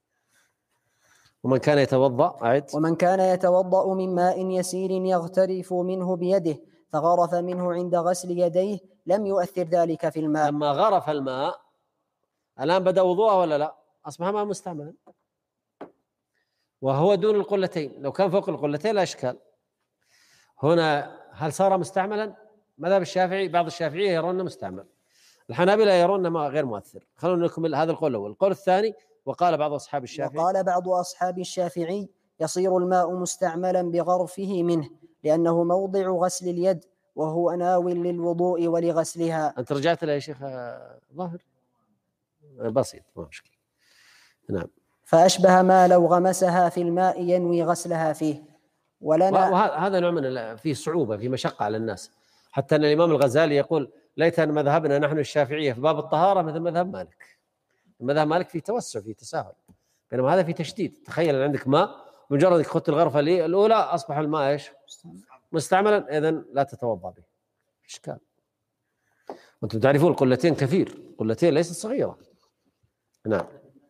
[SPEAKER 1] ومن كان يتوضأ أعد.
[SPEAKER 2] ومن كان يتوضأ من ماء يسير يغترف منه بيده فغرف منه عند غسل يديه لم يؤثر ذلك في الماء.
[SPEAKER 1] لما غرف الماء الآن بدأ وضوءه ولا لا؟ أصبح ماء مستعملا، وهو دون القلتين. لو كان فوق القلتين لا إشكال. هنا هل صار مستعملا؟ مذهب الشافعي بعض الشافعية يرون مستعمل، الحنابلة يرون ما غير مؤثر. خلونا نكمل هذا القول الأول. القول الثاني: وقال بعض أصحاب الشافعي
[SPEAKER 2] وقال بعض أصحاب الشافعي يصير الماء مستعملا بغرفه منه لأنه موضع غسل اليد وهو ناو للوضوء ولغسلها.
[SPEAKER 1] أنت رجعت له يا شيخ ظاهر؟ بسيط ما مشكلة. نعم.
[SPEAKER 2] فأشبه ما لو غمسها في الماء ينوي غسلها فيه. ولنا
[SPEAKER 1] وهذا نوع من فيه صعوبة، في مشقة على الناس، حتى أن الإمام الغزالي يقول: ليت أن مذهبنا نحن الشافعية في باب الطهارة مثل مذهب مالك. مذهب مالك فيه توسع، فيه تساهل، بينما هذا فيه تشديد. تخيل أن عندك ماء، مجرد أخذت الغرفة الأولى أصبح الماء إيش؟ مستعملا، إذن لا تتوضأ به. إشكال. وأنتم تعرفون القلتين كثير، قلتين ليست صغيرة. نعم.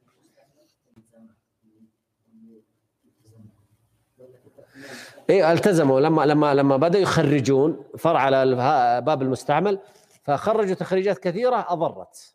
[SPEAKER 1] إيه التزموا لما لما لما بدأوا يخرجون فرع على باب المستعمل، فخرجوا تخريجات كثيرة أضرت.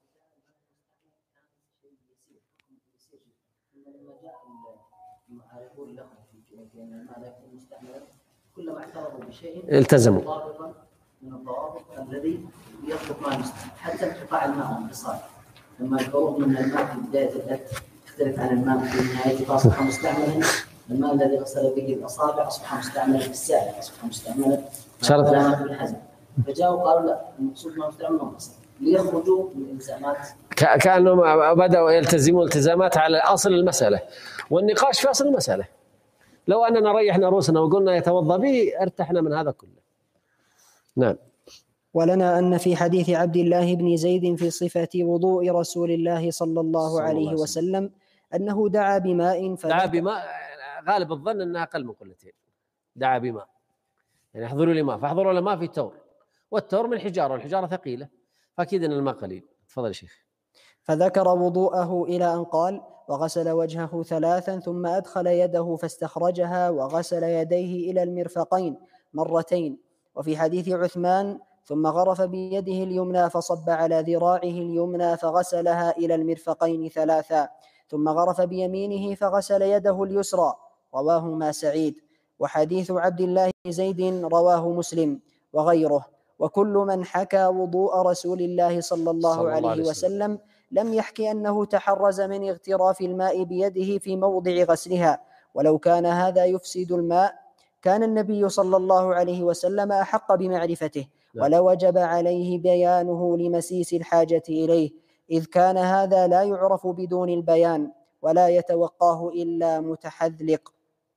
[SPEAKER 4] كلما اعترضوا بشيء
[SPEAKER 1] التزموا
[SPEAKER 4] من الضوابط الذي يطلق ماء المستعمل، حتى انقطاع الماء وانفصاله. لما الخروج من الماء في بداية الأكل يختلف عن الماء في نهايته فأصبح مستعملا. الماء الذي غسل به الأصابع أصبح مستعملا في الساعة، أصبح مستعملا في علامات الحزم. فجاءوا قالوا لا، المقصود ما مستعمل وانفصل، ليخرجوا من الالتزامات،
[SPEAKER 1] كأنهم بدأوا يلتزموا التزامات على أصل المسألة، والنقاش في أصل المسألة. لو أننا ريحنا رؤوسنا وقلنا يتوضأ به ارتحنا من هذا كله. نعم.
[SPEAKER 2] ولنا أن في حديث عبد الله بن زيد في صفة وضوء رسول الله صلى الله عليه وسلم أنه دعا بماء
[SPEAKER 1] دعا بماء، غالب الظن أنها أقل من قلتين. دعا بماء يعني احضروا لي ماء، فاحضروا له ماء في تور، والتور من حجارة والحجارة ثقيلة، فأكيد أن الماء قليل. تفضل يا شيخ.
[SPEAKER 2] فذكر وضوءه إلى أن قال: وغسل وجهه ثلاثا ثم أدخل يده فاستخرجها وغسل يديه إلى المرفقين مرتين. وفي حديث عثمان: ثم غرف بيده اليمنى فصب على ذراعه اليمنى فغسلها إلى المرفقين ثلاثا، ثم غرف بيمينه فغسل يده اليسرى، رواهما سعيد. وحديث عبد الله بن زيد رواه مسلم وغيره. وكل من حكى وضوء رسول الله صلى الله, صلى الله عليه وسلم لم يحكي أنه تحرز من اغتراف الماء بيده في موضع غسلها، ولو كان هذا يفسد الماء كان النبي صلى الله عليه وسلم أحق بمعرفته، ولوجب عليه بيانه لمسيس الحاجة إليه، إذ كان هذا لا يعرف بدون البيان ولا يتوقاه إلا متحذلق.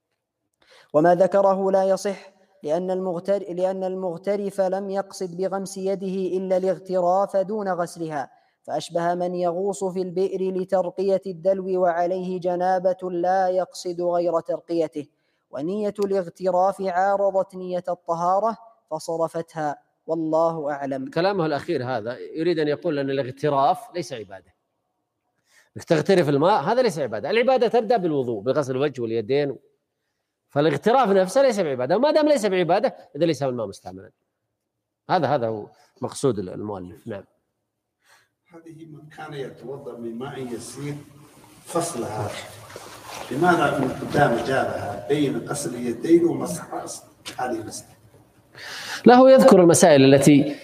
[SPEAKER 2] وما ذكره لا يصح، لأن المغتر لأن المغترف لم يقصد بغمس يده إلا الاغتراف دون غسلها، فأشبه من يغوص في البئر لترقية الدلو وعليه جنابة لا يقصد غير ترقيته، ونية الاغتراف عارضت نية الطهارة فصرفتها، والله أعلم.
[SPEAKER 1] كلامه الأخير هذا يريد أن يقول أن الاغتراف ليس عبادة. انك تغترف الماء هذا ليس عبادة. العبادة تبدأ بالوضوء، بغسل الوجه واليدين، فالاغتراف نفسه ليس بعبادة، وما دام ليس بعبادة إذا ليس الماء مستعملا. هذا هذا هو مقصود المؤلف. نعم.
[SPEAKER 6] هذه من كان يتوضأ من ماء يسير فصلها، لماذا من قدام جابها بين غسل اليدين ومسح رأس؟ هذه المسألة.
[SPEAKER 1] له يذكر المسائل التي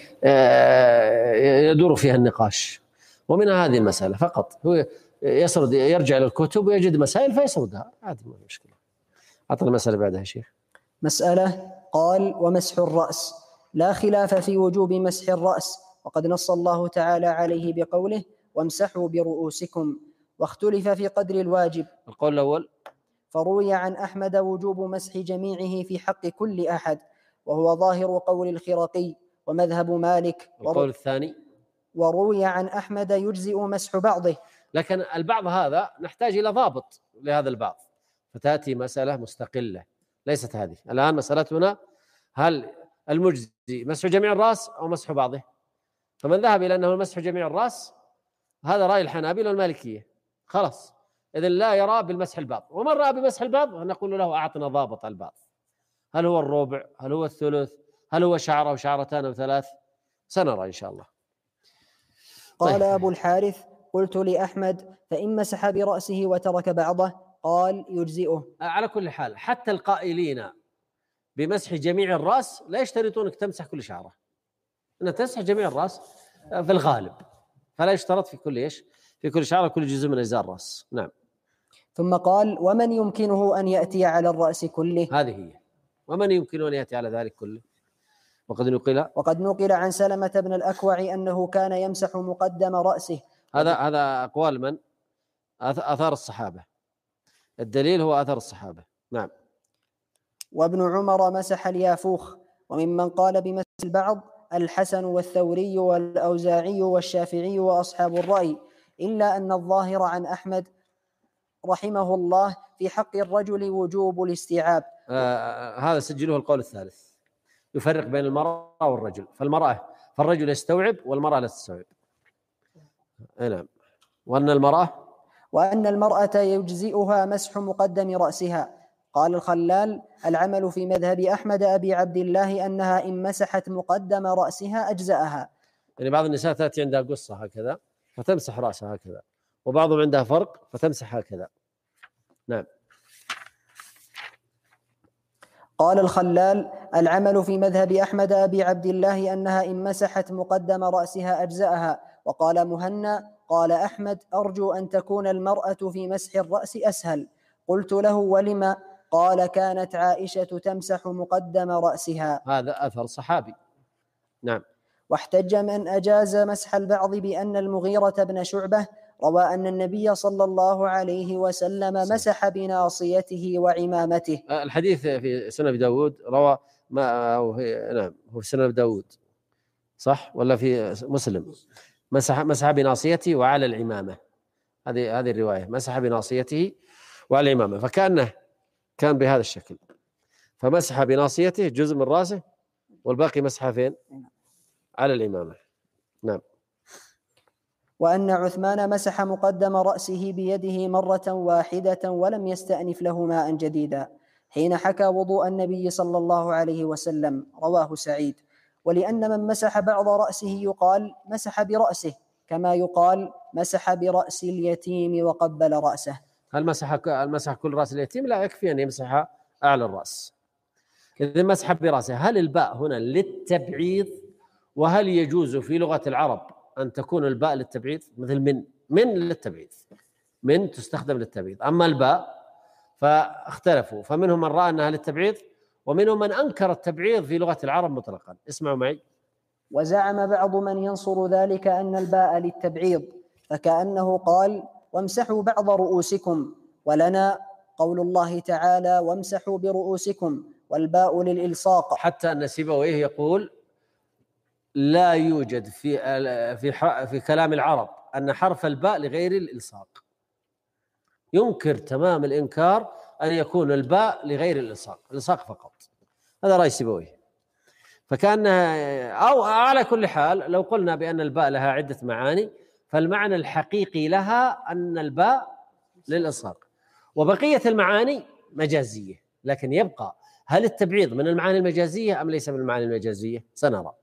[SPEAKER 1] يدور فيها النقاش، ومنها هذه المسألة فقط. هو يسرد، يرجع للكتب ويجد مسائل فيسردها، هذه ما المشكلة. أعطنا المسألة بعدها يا شيخ.
[SPEAKER 2] مسألة قال: ومسح الرأس. لا خلاف في وجوب مسح الرأس، وقد نص الله تعالى عليه بقوله: وامسحوا برؤوسكم، واختلف في قدر الواجب.
[SPEAKER 1] القول الأول:
[SPEAKER 2] فروي عن أحمد وجوب مسح جميعه في حق كل أحد، وهو ظاهر قول الخرقي ومذهب مالك.
[SPEAKER 1] القول الثاني:
[SPEAKER 2] وروي عن أحمد يجزئ مسح بعضه.
[SPEAKER 1] لكن البعض هذا نحتاج إلى ضابط لهذا البعض، فتأتي مسألة مستقلة ليست هذه. الآن مسألتنا هل المجزي مسح جميع الرأس أو مسح بعضه؟ فمن ذهب إلى أنه مسح جميع الرأس هذا رأي الحنابلة والمالكية، خلاص إذن لا يرى بالمسح البعض. ومن رأى بمسح البعض نقول له أعطنا ضابط البعض، هل هو الربع، هل هو الثلث، هل هو شعرة أو شعرتان أو ثلاث؟ سنرى إن شاء الله.
[SPEAKER 2] قال طيب. أبو الحارث: قلت لأحمد: فإن مسح برأسه وترك بعضه؟ قال: يجزئه.
[SPEAKER 1] على كل حال حتى القائلين بمسح جميع الرأس لا يشترطون أنك تمسح كل شعرة، أنك تمسح جميع الرأس في الغالب، فلا يشترط في كل إيش في كل شعرة كل جزء من أجزاء الرأس. نعم.
[SPEAKER 2] ثم قال: ومن يمكنه أن يأتي على الرأس كله؟
[SPEAKER 1] هذه هي، ومن يمكنه أن يأتي على ذلك كله؟ وقد نقل
[SPEAKER 2] وقد نقل عن سلمة بن الأكوع أنه كان يمسح مقدم رأسه.
[SPEAKER 1] هذا هذا أقوال من؟ آثار الصحابة، الدليل هو آثار الصحابة. نعم.
[SPEAKER 2] وابن عمر مسح اليافوخ. وممن قال بمسح البعض الحسن والثوري والأوزاعي والشافعي وأصحاب الرأي، إلا أن الظاهر عن أحمد رحمه الله في حق الرجل وجوب الاستيعاب.
[SPEAKER 1] آه هذا سجله القول الثالث، يفرق بين المرأة والرجل، فالمرأة فالرجل يستوعب والمرأة لا تستوعب. نعم. وأن المرأة
[SPEAKER 2] وأن المرأة يجزئها مسح مقدم رأسها. قال الخلال: العمل في مذهب أحمد أبي عبد الله أنها إن مسحت مقدم رأسها أجزأها.
[SPEAKER 1] يعني بعض النساء تأتي عندها قصة هكذا فتمسح رأسها هكذا، وبعضهم عندها فرق فتمسح هكذا. نعم.
[SPEAKER 2] قال الخلال: العمل في مذهب أحمد أبي عبد الله أنها إن مسحت مقدم رأسها أجزأها. وقال مهنا: قال أحمد: أرجو أن تكون المرأة في مسح الرأس أسهل. قلت له: ولما؟ قال: كانت عائشة تمسح مقدم رأسها.
[SPEAKER 1] هذا أثر صحابي. نعم.
[SPEAKER 2] واحتج من أجاز مسح البعض بأن المغيرة بن شعبة روى أن النبي صلى الله عليه وسلم مسح بناصيته وعمامته.
[SPEAKER 1] الحديث في سنن أبي داود روى ما أو نعم هو في سنن أبي داود صح ولا في مسلم؟ مسح مسح بناصيته وعلى العمامة. هذه هذه الرواية، مسح بناصيته وعلى العمامة، فكأنه كان بهذا الشكل، فمسح بناصيته جزء من رأسه والباقي مسح فين؟ على العمامة. نعم.
[SPEAKER 2] وأن عثمان مسح مقدم رأسه بيده مرة واحدة ولم يستأنف له ماء جديدا حين حكى وضوء النبي صلى الله عليه وسلم، رواه سعيد. ولأن من مسح بعض رأسه يقال مسح برأسه، كما يقال مسح برأس اليتيم وقبل رأسه.
[SPEAKER 1] هل مسح هل مسح كل رأس اليتيم؟ لا، يكفي أن يمسح أعلى الرأس. إذا مسح برأسه، هل الباء هنا للتبعيض؟ وهل يجوز في لغة العرب أن تكون الباء للتبعيض؟ مثل من من للتبعيض، من تستخدم للتبعيض، أما الباء فاختلفوا، فمنهم من رأى أنها للتبعيض ومنهم من أنكر التبعيض في لغة العرب مطلقا. اسمعوا معي.
[SPEAKER 2] وزعم بعض من ينصر ذلك أن الباء للتبعيض، فكأنه قال: وامسحوا بعض رؤوسكم، ولنا قول الله تعالى: وامسحوا برؤوسكم، والباء للإلصاق.
[SPEAKER 1] حتى أن سيبويه يقول: لا يوجد في في في كلام العرب أن حرف الباء لغير الإلصاق. ينكر تمام الإنكار أن يكون الباء لغير الإلصاق، الإلصاق فقط. هذا رأي سيبويه. فكأنها أو على كل حال لو قلنا بأن الباء لها عدة معاني، فالمعنى الحقيقي لها أن الباء للإلصاق، وبقية المعاني مجازية. لكن يبقى هل التبعيض من المعاني المجازية أم ليس من المعاني المجازية؟ سنرى.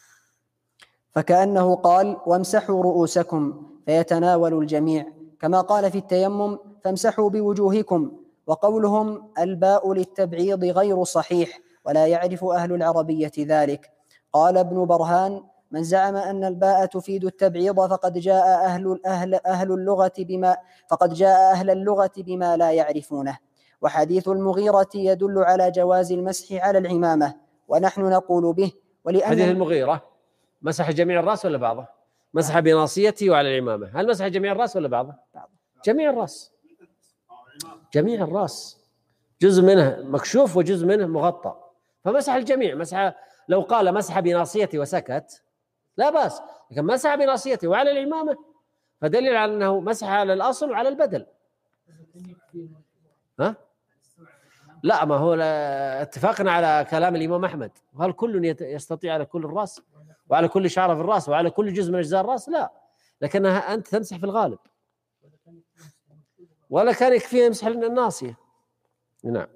[SPEAKER 2] فكأنه قال: وامسحوا رؤوسكم، فيتناول الجميع، كما قال في التيمم: فامسحوا بوجوهكم. وقولهم الباء للتبعيض غير صحيح، ولا يعرف أهل العربية ذلك. قال ابن برهان: من زعم أن الباء تفيد التبعيض فقد جاء أهل أهل أهل اللغة بما فقد جاء أهل اللغة بما لا يعرفونه. وحديث المغيرة يدل على جواز المسح على العمامة، ونحن نقول به. ولأن
[SPEAKER 1] حديث المغيرة مسح جميع الرأس ولا بعضه؟ مسح بناصيته وعلى العمامة. هل مسح جميع الرأس ولا بعضه؟ جميع الرأس، جميع الرأس، جزء منه مكشوف وجزء منه مغطى، فمسح الجميع. مسح لو قال مسح بناصيته وسكت لا بأس، لكن مسح بناصيته وعلى العمامة فدليل على أنه مسح على الأصل وعلى البدل. ها؟ لا، ما هو اتفقنا على كلام الإمام أحمد، وهل كل يستطيع على كل الرأس وعلى كل شعر في الرأس وعلى كل جزء من أجزاء الرأس؟ لا، لكنها أنت تمسح في الغالب، ولا كان يكفيه يمسح الناصية. نعم.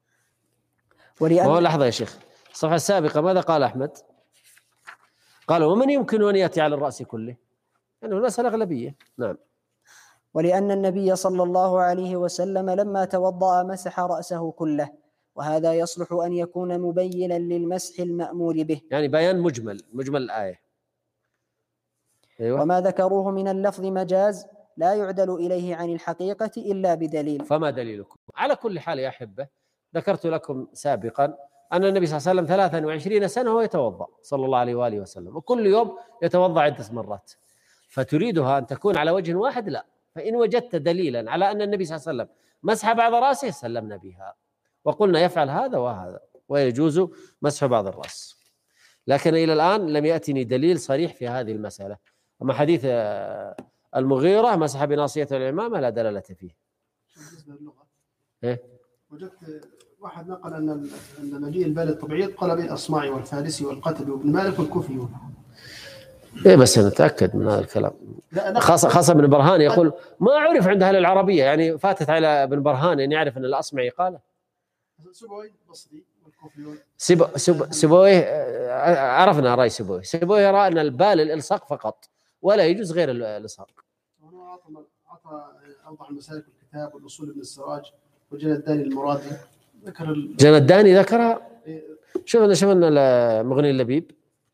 [SPEAKER 1] ولأن لحظة يا شيخ، الصفحة السابقة ماذا قال أحمد؟ قال: ومن يمكن أن يأتي على الرأس كله؟ يعني المسألة أغلبية. نعم.
[SPEAKER 2] ولأن النبي صلى الله عليه وسلم لما توضأ مسح رأسه كله، وهذا يصلح أن يكون مبينا للمسح المأمور به.
[SPEAKER 1] يعني بيان مجمل مجمل الآية. أيوة.
[SPEAKER 2] وما ذكروه من اللفظ مجاز لا يعدل إليه عن الحقيقة إلا بدليل.
[SPEAKER 1] فما دليلكم؟ على كل حال يا أحبة، ذكرت لكم سابقا أن النبي صلى الله عليه وسلم ثلاثا وعشرين سنة وهو يتوضأ صلى الله عليه وآله وسلم، وكل يوم يتوضأ عدة مرات، فتريدها أن تكون على وجه واحد؟ لا. فإن وجدت دليلا على أن النبي صلى الله عليه وسلم مسح بعض رأسه سلمنا بها وقلنا يفعل هذا وهذا ويجوز مسح بعض الرأس، لكن إلى الآن لم يأتني دليل صريح في هذه المسألة. أما حديث المغيرة مسح بناصية العمامة لا دلالة فيه.
[SPEAKER 3] بالنسبة للغة
[SPEAKER 1] إيه؟
[SPEAKER 3] وجدت واحد نقل أن أن مجيء البال الطبيعي قال به الأصمعي والفارسي والقتبي وابن مالك والكوفيون.
[SPEAKER 1] إيه بس نتأكد من هذا الكلام. خاصة خاصة ابن برهان يقول ما عرف عند أهل العربية، يعني فاتت على ابن برهان أن يعرف أن الأصمعي قال.
[SPEAKER 3] سبوي بصري والكوفيون.
[SPEAKER 1] سب سب سبويه عرفنا رأي سبويه. سبويه يرى أن البال الإلصاق فقط ولا يجوز غير الإلصاق.
[SPEAKER 3] هو أعطى أعطى أوضح المسالك والكتاب والأصول ابن السراج وجنداني المرادي ذكر ال...
[SPEAKER 1] جنداني ذكرها. شوفنا شوفنا مغني اللبيب.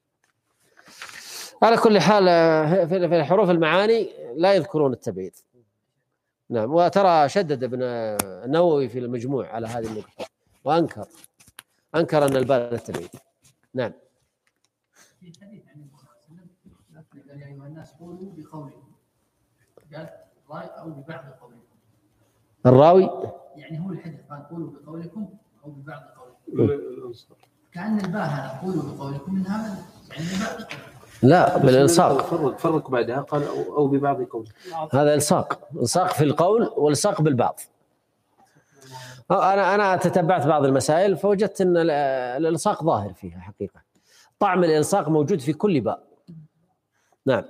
[SPEAKER 1] على كل حال في حروف المعاني لا يذكرون التبعيض. نعم، وترى شدد ابن النووي في المجموع على هذه النقطة وأنكر أنكر أن البال التبعيض. نعم.
[SPEAKER 5] في حديث عن النبي صلى الله عليه وسلم قال يا أيها الناس قولوا بقولكم، قال راي أو ببعض قولكم.
[SPEAKER 1] الراوي
[SPEAKER 5] يعني هو الحديث قال قولوا بقولكم أو ببعض قولكم. كأن الباء هذا قولوا بقولكم من هذا يعني ببعض قولكم.
[SPEAKER 1] لا، بالإلصاق.
[SPEAKER 7] فرق فرق بعدها قال أو, أو ببعضكم.
[SPEAKER 1] هذا إلصاق، إلصاق في القول والإلصاق بالبعض. أنا أنا تتبعت بعض المسائل فوجدت أن الإلصاق ظاهر فيها حقيقة. طعم الإلصاق موجود في كل باء. نعم.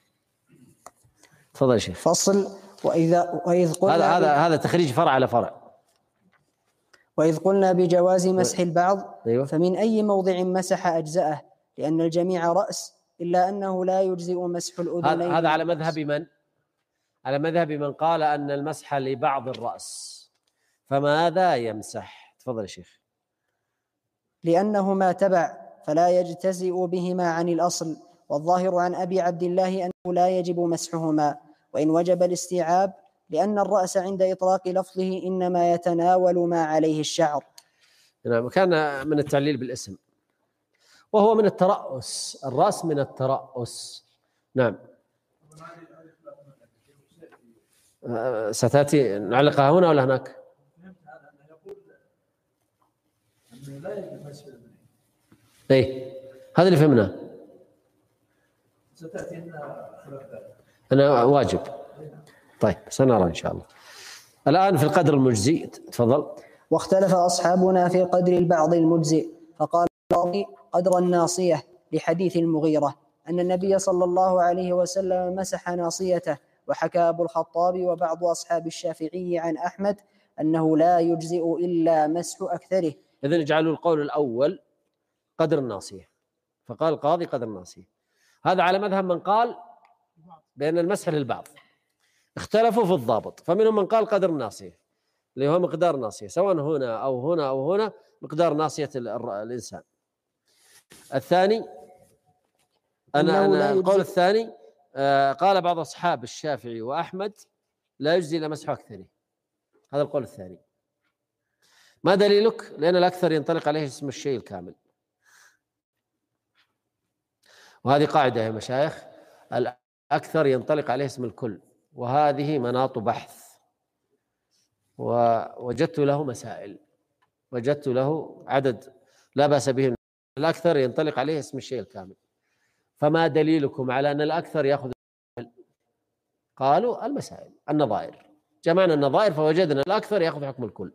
[SPEAKER 1] تفضل يا شيخ.
[SPEAKER 2] فصل. وإذا وإذ قلنا
[SPEAKER 1] هذا هذا هذا تخريج فرع على فرع.
[SPEAKER 2] وإذ قلنا بجواز مسح البعض.
[SPEAKER 1] أيوة.
[SPEAKER 2] فمن أي موضع مسح أجزأه، لأن الجميع رأس، إلا أنه لا يجزئ مسح الأذنين.
[SPEAKER 1] هذا على مذهب من؟ على مذهب من قال أن المسح لبعض الرأس، فماذا يمسح؟ تفضل يا شيخ.
[SPEAKER 2] لأنهما تبع فلا يجتزئ بهما عن الأصل، والظاهر عن أبي عبد الله أنه لا يجب مسحهما، وإن وجب الاستيعاب لأن الرأس عند إطلاق لفظه إنما يتناول ما عليه الشعر.
[SPEAKER 1] نعم، كان من التعليل بالاسم، وهو من الترأس. الرأس من الترأس. نعم. ستأتي نعلقها هنا ولا هناك؟ اي هذا اللي فهمناه. أنا واجب. طيب سنرى إن شاء الله. الآن في القدر المجزي تفضل.
[SPEAKER 2] واختلف أصحابنا في قدر البعض المجزئ، فقال قدر الناصية لحديث المغيرة أن النبي صلى الله عليه وسلم مسح ناصيته، وحكى أبو الخطاب وبعض أصحاب الشافعي عن أحمد أنه لا يجزئ إلا مسح أكثره.
[SPEAKER 1] إذن اجعلوا القول الأول قدر الناصية، فقال القاضي قدر الناصية. هذا على مذهب من قال بأن المسح للبعض. اختلفوا في الضابط، فمنهم من قال قدر الناصية اللي هو مقدار الناصية، سواء هنا أو هنا أو هنا مقدار ناصية الإنسان. الثاني أنا, أنا القول الثاني آه قال بعض أصحاب الشافعي وأحمد لا يجزي إلا مسح أكثره. هذا القول الثاني. ما دليلك؟ لأن الأكثر ينطلق عليه اسم الشيء الكامل، وهذه قاعدة يا مشايخ، الأكثر ينطلق عليه اسم الكل، وهذه مناط بحث، ووجدت له مسائل، وجدت له عدد لا بأس به. الأكثر ينطلق عليه اسم الشيء الكامل. فما دليلكم على أن الأكثر يأخذ؟ قالوا المسائل النظائر، جمعنا النظائر فوجدنا الأكثر يأخذ حكم الكل.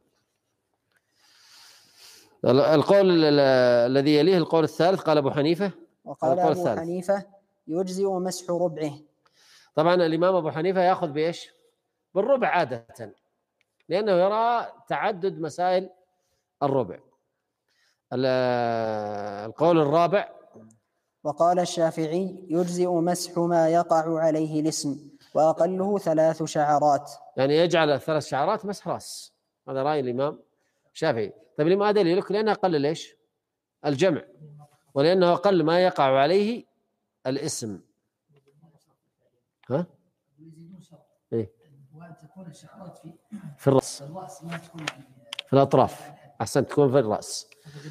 [SPEAKER 1] القول الذي يليه القول الثالث قال أبو حنيفة،
[SPEAKER 2] وقال أبو الثالث. حنيفة يجزئ مسح ربعه. طبعا
[SPEAKER 1] الإمام أبو حنيفة يأخذ بإيش؟ بالربع عادة، لأنه يرى تعدد مسائل الربع. القول الرابع
[SPEAKER 2] وقال الشافعي يجزئ مسح ما يقع عليه الاسم، وأقله ثلاث شعرات.
[SPEAKER 1] يعني يجعل ثلاث شعرات مسح رأس. هذا رأي الإمام شافعي. طيب لما دليلك؟ لأنه أقل ليش؟ الجمع، ولأنه أقل ما يقع عليه الاسم. ها؟ إيه؟
[SPEAKER 5] وأن تكون الشعرات في
[SPEAKER 1] في الرأس،
[SPEAKER 5] الرأس ما تكون
[SPEAKER 1] في الأطراف. أحسنت، تكون في الرأس.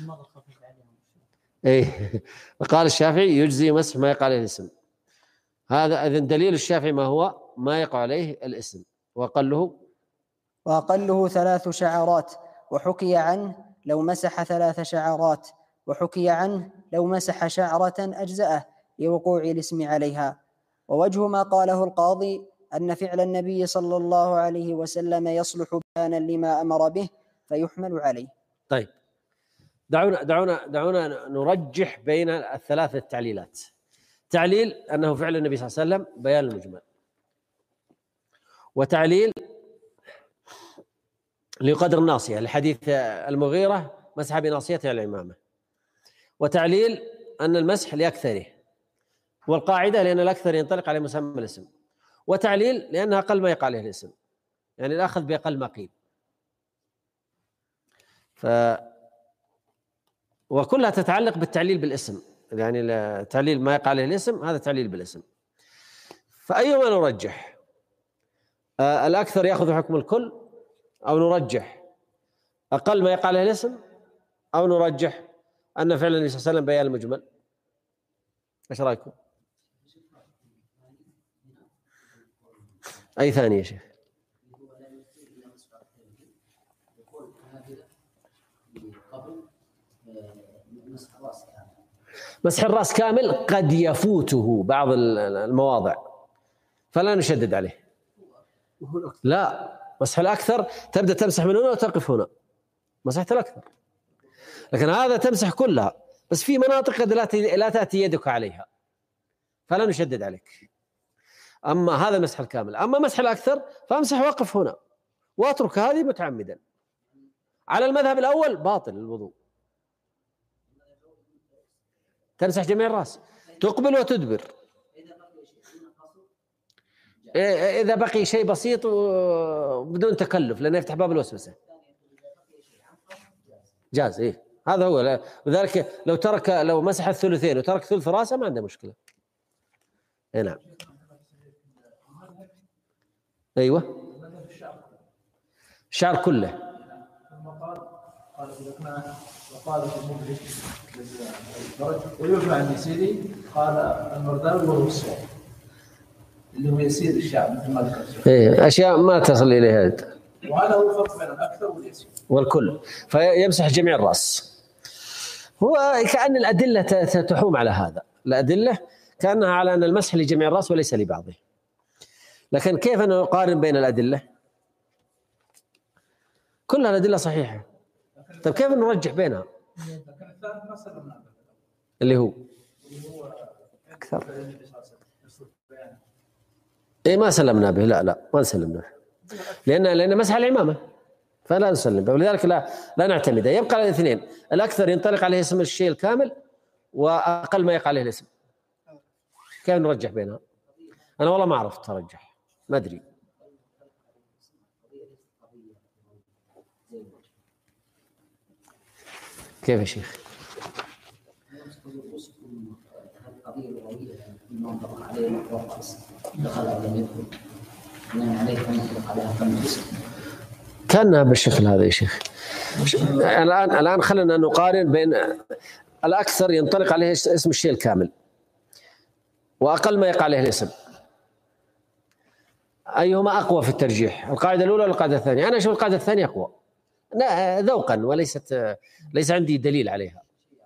[SPEAKER 1] إيه. قال الشافعي يجزي مسح ما يقع عليه الاسم. هذا إذن دليل الشافعي ما هو؟ ما يقع عليه الاسم. وأقله
[SPEAKER 2] وأقله ثلاث شعرات، وحكي عنه لو مسح ثلاث شعرات، وحكي عنه لو مسح شعرة أجزأه لوقوع الاسم عليها. ووجه ما قاله القاضي أن فعل النبي صلى الله عليه وسلم يصلح بيانا لما أمر به فيحمل عليه.
[SPEAKER 1] طيب دعونا دعونا دعونا نرجح بين الثلاث التعليلات. تعليل أنه فعل النبي صلى الله عليه وسلم بيان المجمل، وتعليل لقدر الناصية لحديث المغيرة مسح بناصيته على العمامة، وتعليل أن المسح لأكثره، والقاعدة لأن الأكثر ينطلق على مسمى الاسم، وتعليل لأنها أقل ما يقع عليه الاسم، يعني الأخذ بأقل ما قيل. ف وكلها تتعلق بالتعليل بالاسم، يعني التعليل ما يقع عليه الاسم هذا تعليل بالاسم. فأيما نرجح؟ آه الأكثر يأخذ حكم الكل، أو نرجح أقل ما يقع عليه الاسم، أو نرجح أن فعل النبي صلى الله عليه وسلم بيان المجمل؟ ايش رايكم؟ اي ثاني يا شيخ؟ مسح الراس كامل قد يفوته بعض المواضع فلا نشدد عليه. لا، مسح الاكثر تبدا تمسح من هنا وتقف هنا، مسحت الاكثر، لكن هذا تمسح كلها، بس في مناطق قد لا تأتي يدك عليها فلا نشدد عليك. أما هذا المسح الكامل. أما مسح الأكثر فأمسح وقف هنا وأترك هذه متعمدا. على المذهب الأول باطل الوضوء، تمسح جميع الرأس، تقبل وتدبر. إذا بقي شيء بسيط بدون تكلف لأنه يفتح باب الوسوسة جاز. إيه هذا هو. لذلك لو ترك لو مسح الثلثين وترك ثلث راسه ما عنده مشكلة. إيه نعم. أيوة الشعر كله.
[SPEAKER 7] وقال ويرفع عن يسيري قال المرداوي وهو الصواب اللي هو يسير الشعر مثل ما ذكرت.
[SPEAKER 1] إيه أشياء ما تصل إليها هذا.
[SPEAKER 7] وهذا هو الفرق بين الأكثر واليسير
[SPEAKER 1] والكل، فيمسح جميع الرأس. هو كأن الأدلة تحوم على هذا، الأدلة كأنها على أن المسح لجميع الرأس وليس لبعضه. لكن كيف نقارن بين الأدلة؟ كلها الأدلة صحيحة. طيب كيف نرجح بينها؟ اللي هو أكثر. إيه ما سلمنا به. لا لا ما نسلمنا لأن لأن مسح العمامة فلا نسلم به، ولذلك لا لا نعتمد. يبقى الاثنين، الأكثر ينطلق عليه اسم الشيء الكامل وأقل ما يقع عليه الاسم. كيف نرجح بينها؟ أنا والله ما أعرف ترجح، ما أدري. كيف يا شيخ؟ كانها بالشكل هذا يا شيخ. الآن الآن خلينا نقارن بين الأكثر ينطلق عليه اسم الشيء الكامل وأقل ما يقع عليه الاسم، أيهما أقوى في الترجيح؟ القاعدة الأولى ولا القاعدة الثانية؟ أنا أشوف القاعدة الثانية أقوى ذوقا، وليست ليس عندي دليل عليها.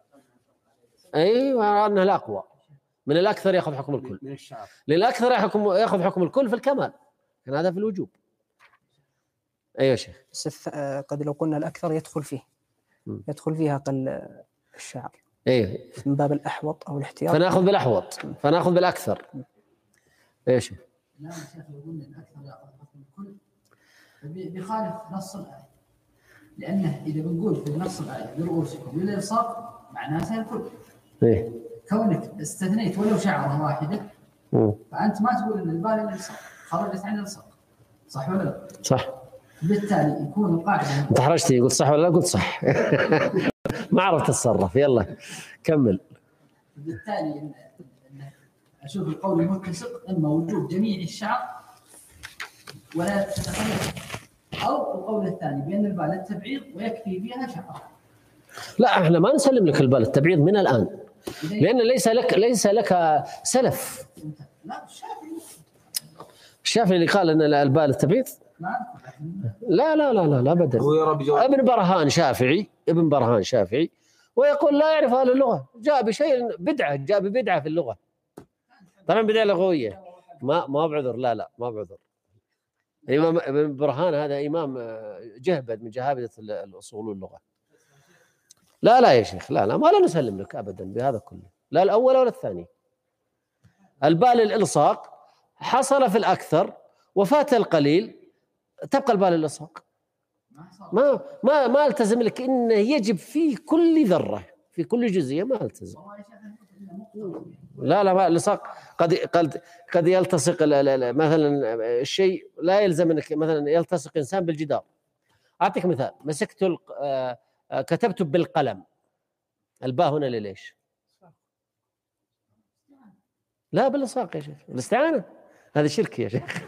[SPEAKER 1] أيوة أنها الأقوى. من الأكثر يأخذ حكم الكل، للأكثر يحكم يأخذ حكم الكل في الكمال، كان هذا في الوجوب. أيوة يا شيخ.
[SPEAKER 2] قد لو قلنا الأكثر يدخل فيه م. يدخل فيها أقل الشعر.
[SPEAKER 1] أيوة.
[SPEAKER 2] من باب الأحوط أو الاحتياط
[SPEAKER 1] فنأخذ بالأحوط، فنأخذ بالأكثر. أيوة شيخ.
[SPEAKER 5] لا يا شيخ لو قلنا الأكثر يأخذ حكم الكل بيخالف نص الآية، لأنه إذا بنقول في نص الآية برؤوسكم للإلصاق معناها الكل.
[SPEAKER 1] إيه.
[SPEAKER 5] كونك استثنيت ولو شعرة واحدة م. فأنت ما تقول إن البال الإلصاق، خرجت عن الإلصاق، صح ولا لا؟
[SPEAKER 1] صح.
[SPEAKER 5] بالتالي يكون القاعدة.
[SPEAKER 1] انت حرجتني، قلت صح ولا لا؟ قلت صح. ما عرفت اتصرف. يلا كمل.
[SPEAKER 5] بالتالي إن اشوف القول المتسق اما وجوب جميع الشعر ولا تتخلف، او القول الثاني بان الباء للتبعيض ويكفي فيها شعر.
[SPEAKER 1] لا احنا ما نسلم لك الباء للتبعيض من الان، لان ليس لك ليس لك سلف.
[SPEAKER 5] لا الشافعي
[SPEAKER 1] الشافعي اللي قال ان الباء للتبعيض؟ لا لا لا لا لا ابدا. ابن برهان شافعي، ابن برهان شافعي، ويقول لا يعرف اهل اللغه، جاء بشيء بدعه، جاء ببدعه في اللغه. طبعا بدعه لغويه، ما ما بعذر. لا لا ما بعذر. الامام ابن برهان هذا امام جهبذ من جهابذه الاصول واللغه. لا لا يا شيخ، لا لا ما لا نسلم لك ابدا بهذا كله، لا الاول ولا الثاني. الباء للالصاق حصل في الاكثر وفات القليل، تبقى الباء للالصاق. ما ما ما التزم لك انه يجب في كل ذره، في كل جزئيه، ما التزم. لا لا ما الالصاق قد قد قد يلتصق مثلا الشيء، لا يلزم انك مثلا يلتصق انسان بالجدار. اعطيك مثال، مسكت كتبت بالقلم، الباء هنا ليش؟ لا بالالصاق يا شيخ، الاستعانه هذا شرك يا شيخ.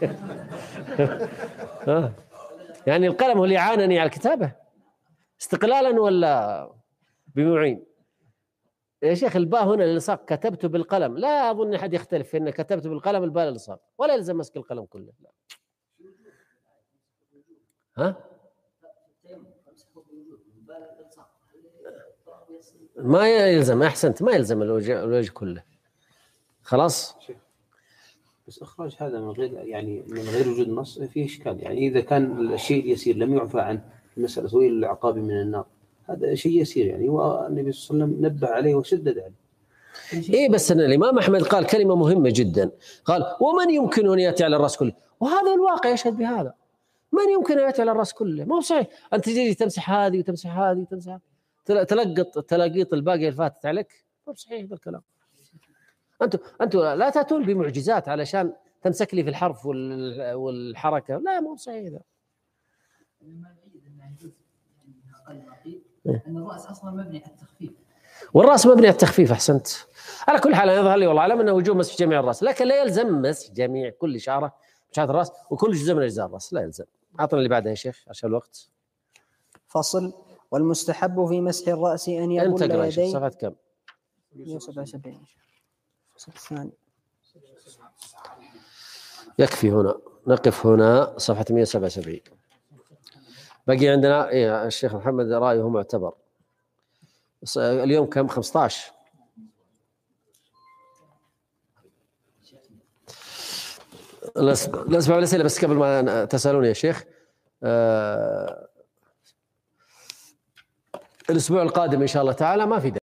[SPEAKER 1] يعني القلم هو اللي يعانني على الكتابه استقلالا ولا بمعين؟ يا شيخ الباء هنا للصاق، كتبت بالقلم، لا اظن احد يختلف في ان كتبت بالقلم الباء للصاق، ولا يلزم مسك القلم كله. لا. ها؟ ما يلزم، احسنت، ما يلزم الوجه, الوجه كله. خلاص.
[SPEAKER 8] بس اخراج هذا من غير يعني من غير وجود نص فيه اشكال، يعني اذا كان الشيء اليسير لم يعفى عنه، مساله طويل العقاب من النار، هذا شيء يسير يعني، والنبي صلى الله عليه وسلم نبه عليه وشدد عليه.
[SPEAKER 1] ايه بس أن الامام احمد قال كلمه مهمه جدا، قال ومن يمكن ان ياتي على الراس كله، وهذا الواقع يشهد بهذا. من يمكن ان ياتي على الراس كله؟ ما هو صحيح انت تجي تمسح هذه وتمسح هذه وتمسح، تلقط تلاقيط الباقي الفاتت عليك، ما هو صحيح هذا الكلام. انتم انتم لا تاتون بمعجزات علشان تمسك لي في الحرف والحركه، لا ما هو صحيح هذا.
[SPEAKER 5] ان الراس اصلا مبني على التخفيف،
[SPEAKER 1] والراس مبني على التخفيف. احسنت. على كل حال يظهر لي والله اعلم انه وجوب مسح جميع الراس، لكن لا يلزم مسح جميع كل شعره شعره الراس وكل جزء من اجزاء الراس، لا يلزم. اعطنا اللي بعدها يا شيخ عشان الوقت.
[SPEAKER 2] فصل. والمستحب في مسح الراس ان يبل يديه.
[SPEAKER 1] صفحه كم؟
[SPEAKER 2] مئة وسبعة وسبعين. الفصل الثاني.
[SPEAKER 1] يكفي هنا، نقف هنا صفحه مئة وسبعة وسبعين. بقي عندنا إيه الشيخ محمد رايه معتبر. اليوم كم؟ خمسة عشر. الأسبوع الأسئلة بس قبل ما تسألوني يا شيخ. آه الأسبوع القادم إن شاء الله تعالى ما في